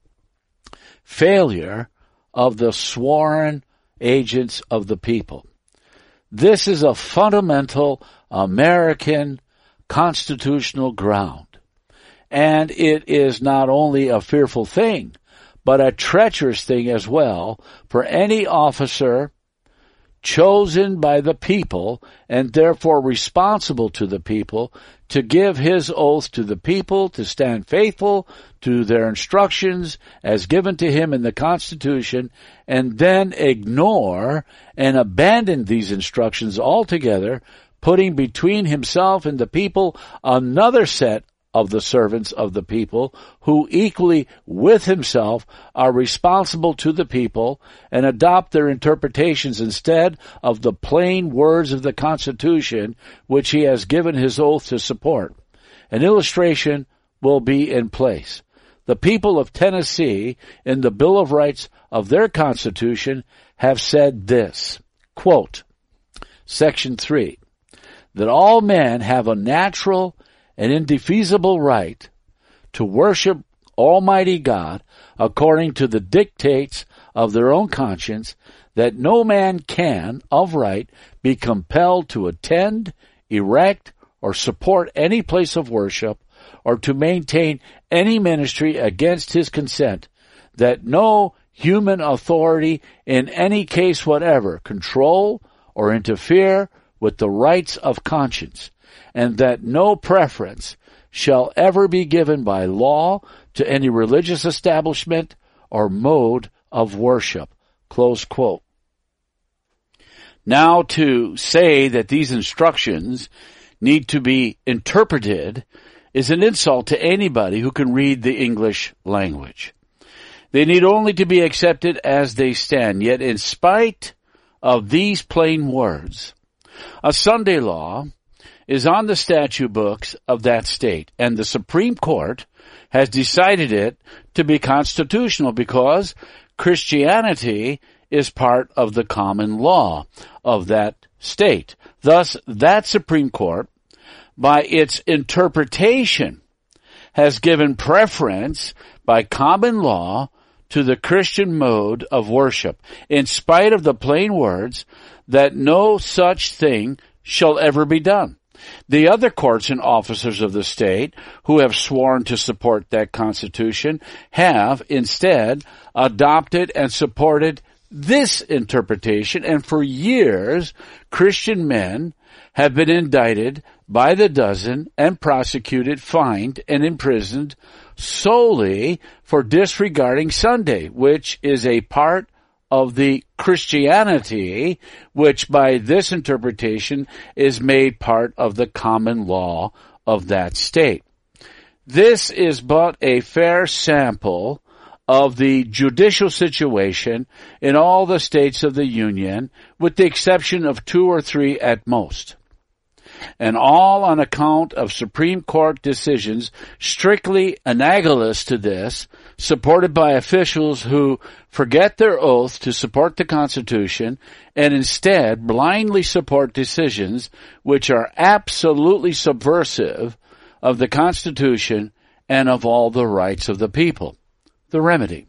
Failure of the sworn agents of the people. This is a fundamental American constitutional ground. And it is not only a fearful thing, but a treacherous thing as well for any officer chosen by the people and therefore responsible to the people, to give his oath to the people to stand faithful to their instructions as given to him in the Constitution, and then ignore and abandon these instructions altogether, putting between himself and the people another set of the servants of the people, who equally with himself are responsible to the people, and adopt their interpretations instead of the plain words of the Constitution, which he has given his oath to support. An illustration will be in place. The people of Tennessee, in the Bill of Rights of their Constitution, have said this, quote, Section three, that all men have a natural an indefeasible right to worship Almighty God according to the dictates of their own conscience, that no man can, of right, be compelled to attend, erect, or support any place of worship, or to maintain any ministry against his consent, that no human authority in any case whatever control or interfere with the rights of conscience, and that no preference shall ever be given by law to any religious establishment or mode of worship. Close quote. Now, to say that these instructions need to be interpreted is an insult to anybody who can read the English language. They need only to be accepted as they stand. Yet, in spite of these plain words, a Sunday law is on the statute books of that state, and the Supreme Court has decided it to be constitutional because Christianity is part of the common law of that state. Thus, that Supreme Court, by its interpretation, has given preference by common law to the Christian mode of worship, in spite of the plain words that no such thing shall ever be done. The other courts and officers of the state who have sworn to support that Constitution have instead adopted and supported this interpretation, and for years Christian men have been indicted by the dozen and prosecuted, fined, and imprisoned solely for disregarding Sunday, which is a part of the Christianity, which by this interpretation is made part of the common law of that state. This is but a fair sample of the judicial situation in all the states of the Union, with the exception of two or three at most, and all on account of Supreme Court decisions strictly analogous to this, supported by officials who forget their oath to support the Constitution and instead blindly support decisions which are absolutely subversive of the Constitution and of all the rights of the people. The remedy: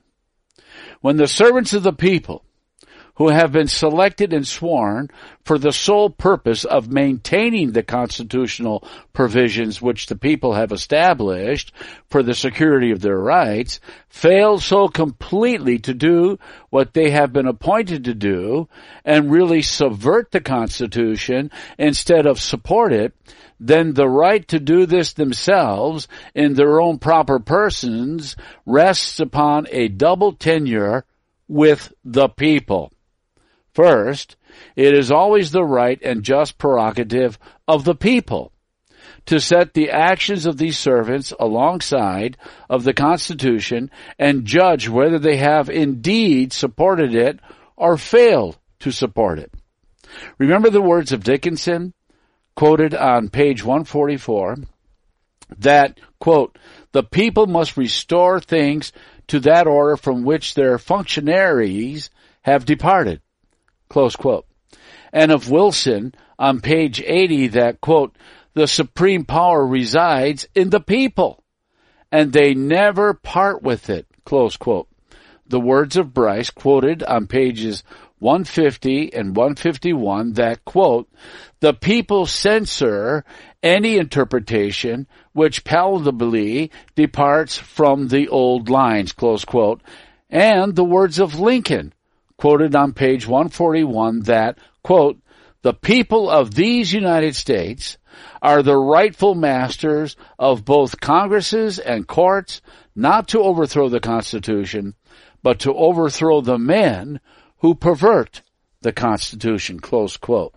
when the servants of the people, who have been selected and sworn for the sole purpose of maintaining the constitutional provisions which the people have established for the security of their rights, fail so completely to do what they have been appointed to do and really subvert the Constitution instead of support it, then the right to do this themselves in their own proper persons rests upon a double tenure with the people. First, it is always the right and just prerogative of the people to set the actions of these servants alongside of the Constitution and judge whether they have indeed supported it or failed to support it. Remember the words of Dickinson, quoted on page one forty-four, that, quote, the people must restore things to that order from which their functionaries have departed, close quote. And of Wilson on page eighty that, quote, the supreme power resides in the people, and they never part with it, close quote. The words of Bryce, quoted on pages one fifty and one fifty-one, that, quote, the people censor any interpretation which palatably departs from the old lines, close quote. And the words of Lincoln, quoted on page one forty-one that, quote, the people of these United States are the rightful masters of both Congresses and courts, not to overthrow the Constitution, but to overthrow the men who pervert the Constitution, close quote.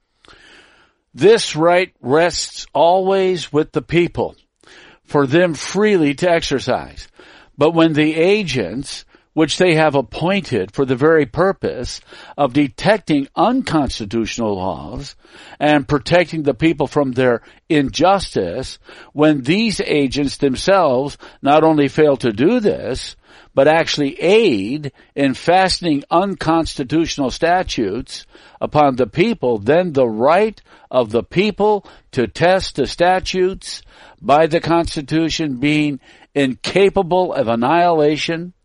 This right rests always with the people, for them freely to exercise. But when the agents, which they have appointed for the very purpose of detecting unconstitutional laws and protecting the people from their injustice, when these agents themselves not only fail to do this, but actually aid in fastening unconstitutional statutes upon the people, then the right of the people to test the statutes by the Constitution being incapable of annihilation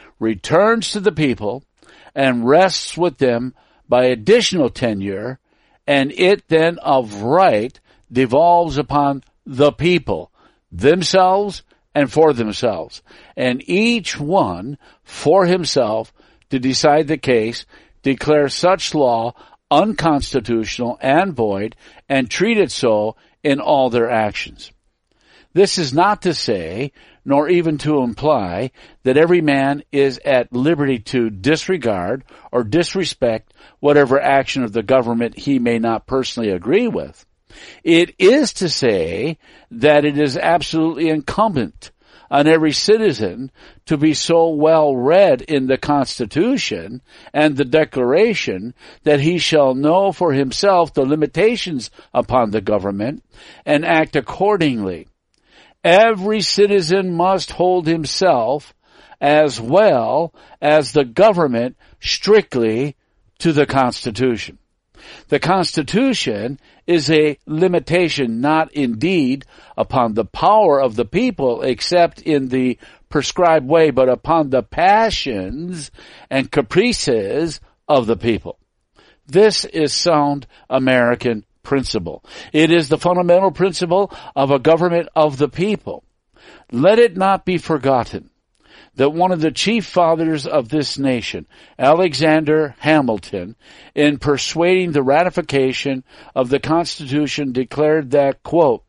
returns to the people and rests with them by additional tenure, and it then of right devolves upon the people, themselves and for themselves, and each one for himself to decide the case, declare such law unconstitutional and void, and treat it so in all their actions. This is not to say, nor even to imply, that every man is at liberty to disregard or disrespect whatever action of the government he may not personally agree with. It is to say that it is absolutely incumbent on every citizen to be so well read in the Constitution and the Declaration that he shall know for himself the limitations upon the government and act accordingly. Every citizen must hold himself as well as the government strictly to the Constitution. The Constitution is a limitation not indeed upon the power of the people except in the prescribed way, but upon the passions and caprices of the people. This is sound American principle. It is the fundamental principle of a government of the people. Let it not be forgotten that one of the chief fathers of this nation, Alexander Hamilton, in persuading the ratification of the Constitution declared that, quote,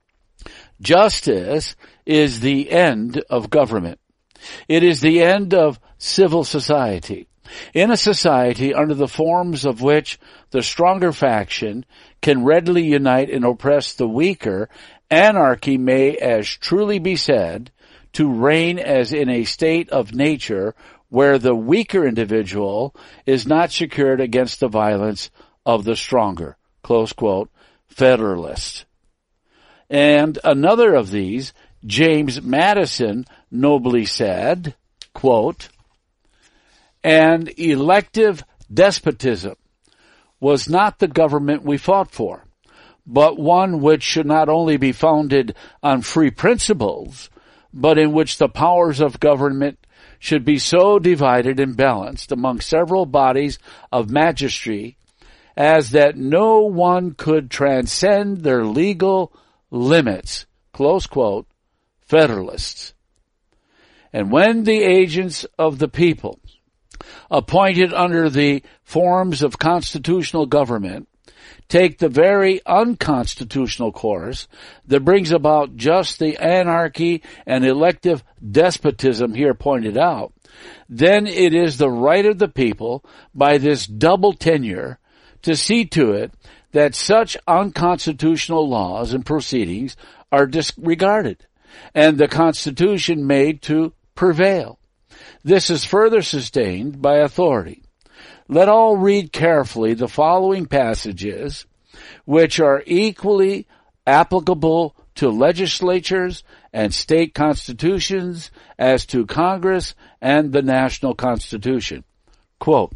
justice is the end of government. It is the end of civil society. In a society under the forms of which the stronger faction can readily unite and oppress the weaker, anarchy may as truly be said to reign as in a state of nature where the weaker individual is not secured against the violence of the stronger, close quote, Federalist. And another of these, James Madison, nobly said, quote, an elective despotism was not the government we fought for, but one which should not only be founded on free principles, but in which the powers of government should be so divided and balanced among several bodies of magistracy as that no one could transcend their legal limits, close quote, Federalists. And when the agents of the people, appointed under the forms of constitutional government, take the very unconstitutional course that brings about just the anarchy and elective despotism here pointed out, then it is the right of the people, by this double tenure, to see to it that such unconstitutional laws and proceedings are disregarded, and the Constitution made to prevail. This is further sustained by authority. Let all read carefully the following passages, which are equally applicable to legislatures and state constitutions as to Congress and the national Constitution. Quote,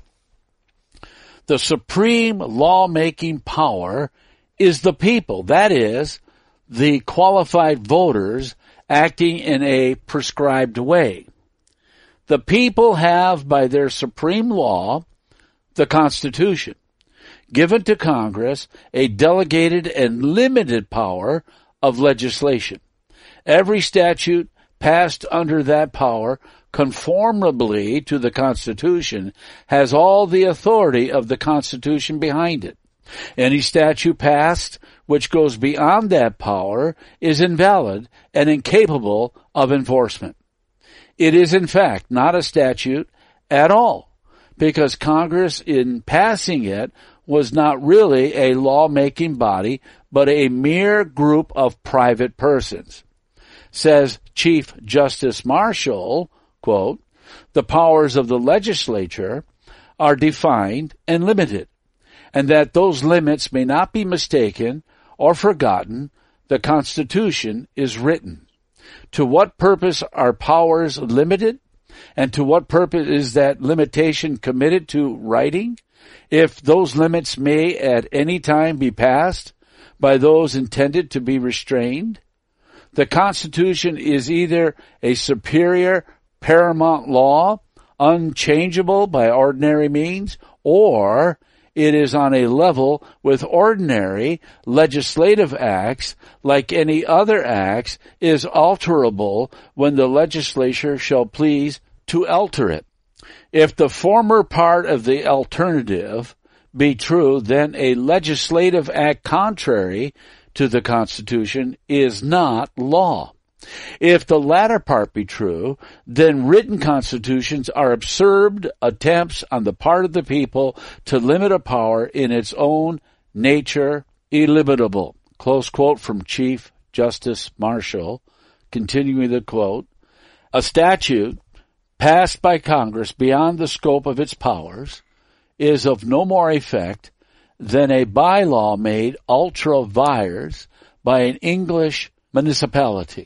the supreme lawmaking power is the people, that is, the qualified voters acting in a prescribed way. The people have, by their supreme law, the Constitution, given to Congress a delegated and limited power of legislation. Every statute passed under that power conformably to the Constitution has all the authority of the Constitution behind it. Any statute passed which goes beyond that power is invalid and incapable of enforcement. It is in fact not a statute at all, because Congress in passing it was not really a lawmaking body, but a mere group of private persons. Says Chief Justice Marshall, quote, "The powers of the legislature are defined and limited, and that those limits may not be mistaken or forgotten, the Constitution is written. To what purpose are powers limited? And to what purpose is that limitation committed to writing? If those limits may at any time be passed by those intended to be restrained, the Constitution is either a superior paramount law, unchangeable by ordinary means, or it is on a level with ordinary legislative acts, like any other acts, is alterable when the legislature shall please to alter it. If the former part of the alternative be true, then a legislative act contrary to the Constitution is not law. If the latter part be true, then written constitutions are absurd attempts on the part of the people to limit a power in its own nature illimitable." Close quote from Chief Justice Marshall. Continuing the quote, "A statute passed by Congress beyond the scope of its powers is of no more effect than a bylaw made ultra vires by an English municipality.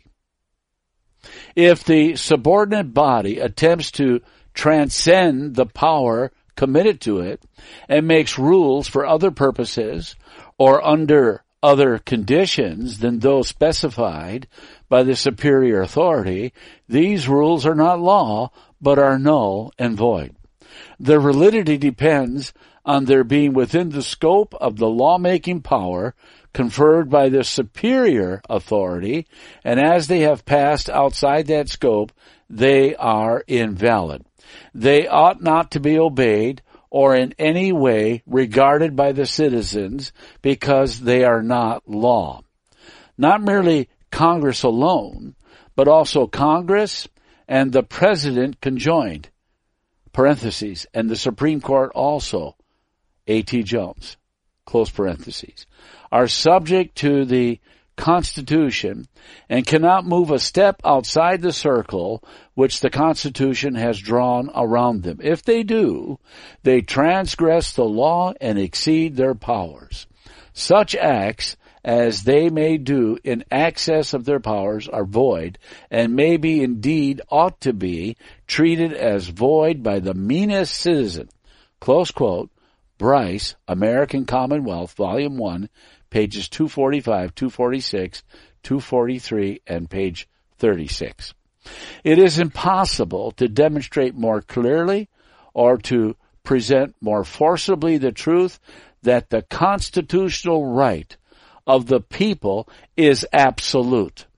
If the subordinate body attempts to transcend the power committed to it and makes rules for other purposes or under other conditions than those specified by the superior authority, these rules are not law, but are null and void. Their validity depends on their being within the scope of the lawmaking power conferred by the superior authority, and as they have passed outside that scope, they are invalid. They ought not to be obeyed or in any way regarded by the citizens because they are not law. Not merely Congress alone, but also Congress and the President conjoined, parentheses, and the Supreme Court also, A T Jones, close parentheses, are subject to the Constitution and cannot move a step outside the circle which the Constitution has drawn around them. If they do, they transgress the law and exceed their powers. Such acts as they may do in excess of their powers are void, and may be indeed ought to be treated as void by the meanest citizen. Close quote, Bryce, American Commonwealth, Volume one, pages two forty-five, two forty-six, two forty-three, and page thirty-six. It is impossible to demonstrate more clearly or to present more forcibly the truth that the constitutional right of the people is absolute.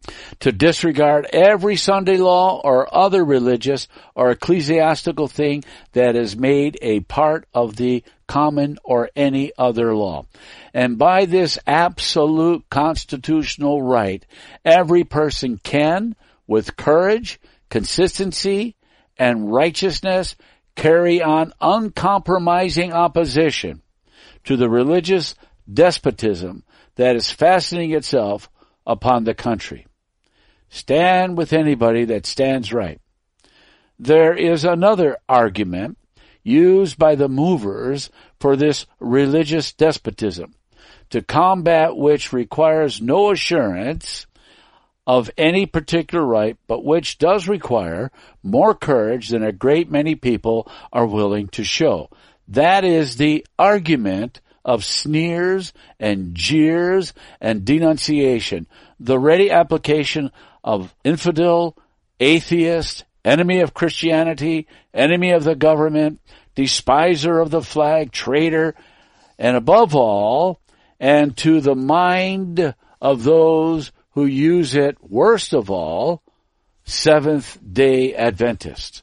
To disregard every Sunday law or other religious or ecclesiastical thing that is made a part of the common or any other law. And by this absolute constitutional right, every person can, with courage, consistency, and righteousness, carry on uncompromising opposition to the religious despotism that is fastening itself upon the country. Stand with anybody that stands right. There is another argument used by the movers for this religious despotism, to combat which requires no assurance of any particular right, but which does require more courage than a great many people are willing to show. That is the argument of sneers and jeers and denunciation, the ready application of infidel, atheist, enemy of Christianity, enemy of the government, despiser of the flag, traitor, and above all, and to the mind of those who use it, worst of all, Seventh-day Adventist.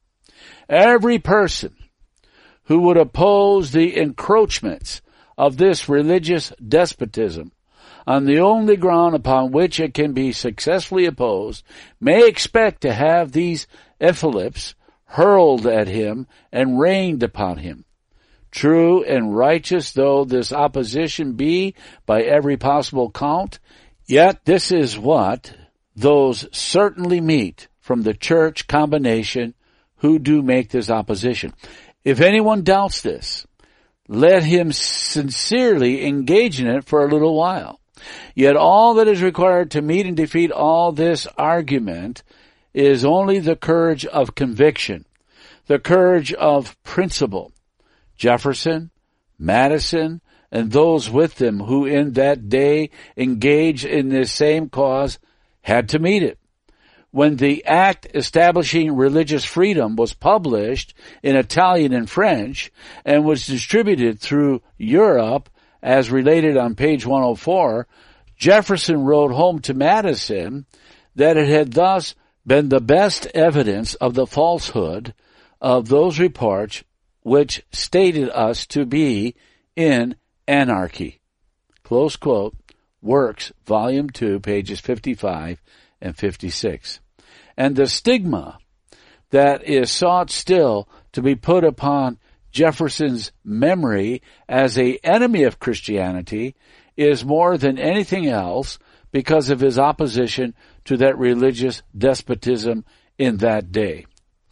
Every person who would oppose the encroachments of this religious despotism on the only ground upon which it can be successfully opposed may expect to have these epithets hurled at him and rained upon him. True and righteous though this opposition be by every possible count, yet this is what those certainly meet from the church combination who do make this opposition. If anyone doubts this, let him sincerely engage in it for a little while. Yet all that is required to meet and defeat all this argument is only the courage of conviction, the courage of principle. Jefferson, Madison, and those with them who in that day engaged in this same cause had to meet it. When the act establishing religious freedom was published in Italian and French and was distributed through Europe, as related on page one oh four, Jefferson wrote home to Madison that it had thus been the best evidence of the falsehood of those reports which stated us to be in anarchy. Close quote. Works, Volume two, pages fifty-five and fifty-six. And the stigma that is sought still to be put upon Jefferson's memory as an enemy of Christianity is more than anything else because of his opposition to that religious despotism in that day.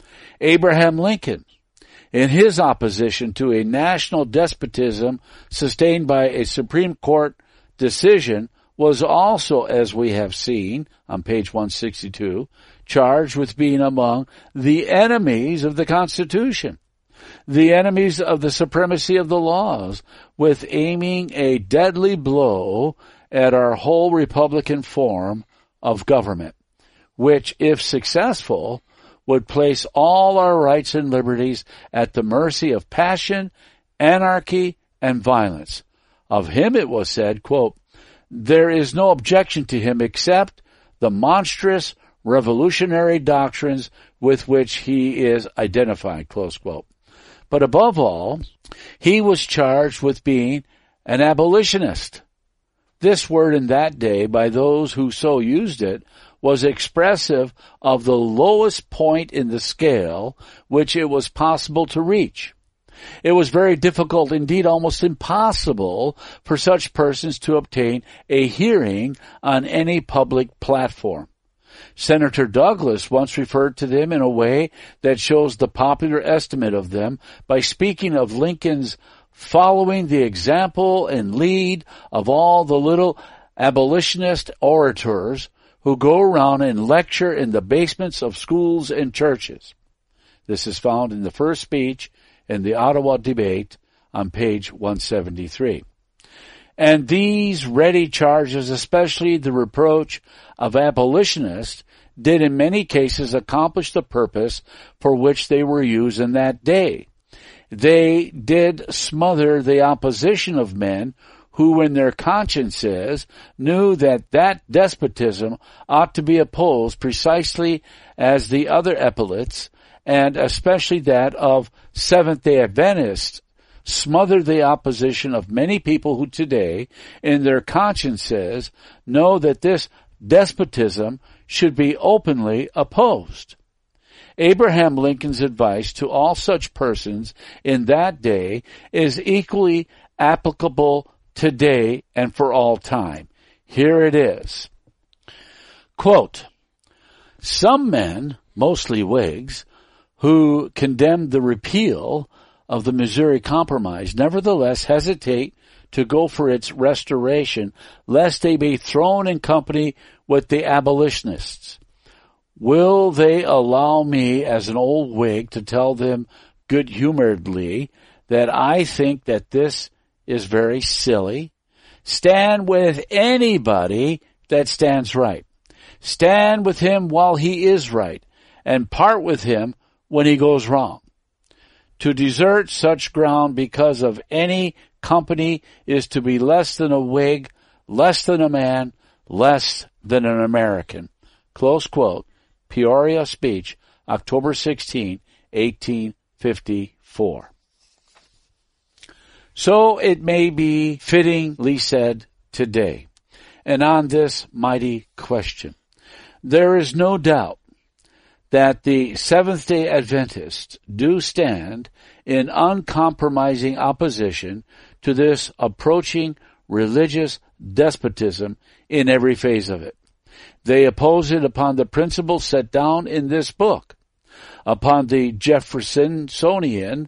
Abraham Lincoln, in his opposition to a national despotism sustained by a Supreme Court decision, was also, as we have seen on page one sixty-two, charged with being among the enemies of the Constitution, the enemies of the supremacy of the laws, with aiming a deadly blow at our whole Republican form of government, which, if successful, would place all our rights and liberties at the mercy of passion, anarchy, and violence. Of him it was said, quote, there is no objection to him except the monstrous revolutionary doctrines with which he is identified, close quote. But above all, he was charged with being an abolitionist. This word in that day, by those who so used it, was expressive of the lowest point in the scale which it was possible to reach. It was very difficult, indeed almost impossible, for such persons to obtain a hearing on any public platform. Senator Douglas once referred to them in a way that shows the popular estimate of them by speaking of Lincoln's following the example and lead of all the little abolitionist orators who go around and lecture in the basements of schools and churches. This is found in the first speech in the Ottawa debate on page one seventy-three. And these ready charges, especially the reproach of abolitionists, did in many cases accomplish the purpose for which they were used in that day. They did smother the opposition of men who in their consciences knew that that despotism ought to be opposed precisely as the other epithets, and especially that of Seventh-day Adventists, smother the opposition of many people who today, in their consciences, know that this despotism should be openly opposed. Abraham Lincoln's advice to all such persons in that day is equally applicable today and for all time. Here it is. Quote, some men, mostly Whigs, who condemned the repeal of the Missouri Compromise, nevertheless hesitate to go for its restoration, lest they be thrown in company with the abolitionists. Will they allow me, as an old Whig, to tell them good-humoredly that I think that this is very silly? Stand with anybody that stands right. Stand with him while he is right, and part with him when he goes wrong. To desert such ground because of any company is to be less than a Whig, less than a man, less than an American. Close quote, Peoria speech, October sixteenth, eighteen fifty-four. So it may be fittingly said today, and on this mighty question, there is no doubt that the Seventh-day Adventists do stand in uncompromising opposition to this approaching religious despotism in every phase of it. They oppose it upon the principles set down in this book, upon the Jeffersonian,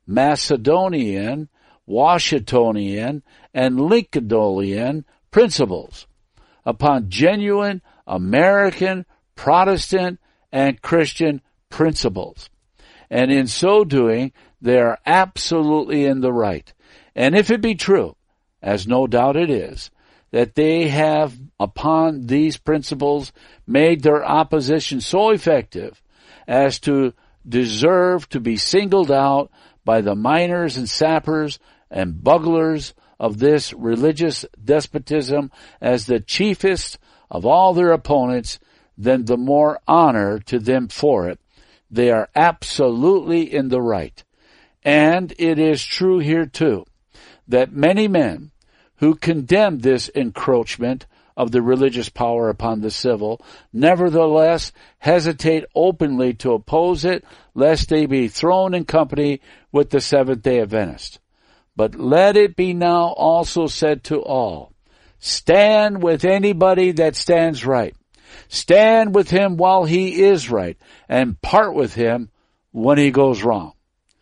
Macedonian, Washingtonian, and Lincolnian principles, upon genuine American, Protestant, and Christian principles. And in so doing, they are absolutely in the right. And if it be true, as no doubt it is, that they have upon these principles made their opposition so effective as to deserve to be singled out by the miners and sappers and bugglers of this religious despotism as the chiefest of all their opponents, then the more honor to them for it. They are absolutely in the right. And it is true here too, that many men who condemn this encroachment of the religious power upon the civil, nevertheless hesitate openly to oppose it, lest they be thrown in company with the Seventh-day Adventists. But let it be now also said to all, stand with anybody that stands right. Stand with him while he is right, and part with him when he goes wrong.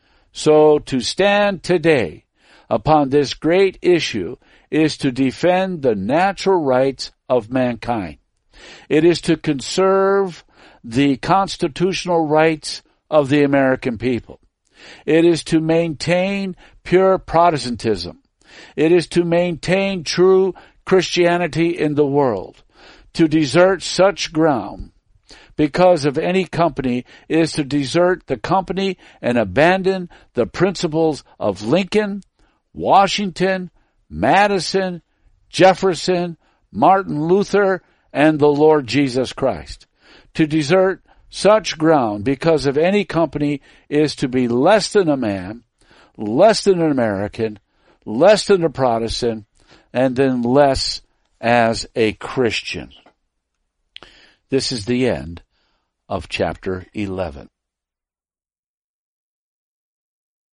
So to stand today upon this great issue is to defend the natural rights of mankind. It is to conserve the constitutional rights of the American people. It is to maintain pure Protestantism. It is to maintain true Christianity in the world. To desert such ground because of any company is to desert the company and abandon the principles of Lincoln, Washington, Madison, Jefferson, Martin Luther, and the Lord Jesus Christ. To desert such ground because of any company is to be less than a man, less than an American, less than a Protestant, and then less as a Christian. This is the end of chapter eleven.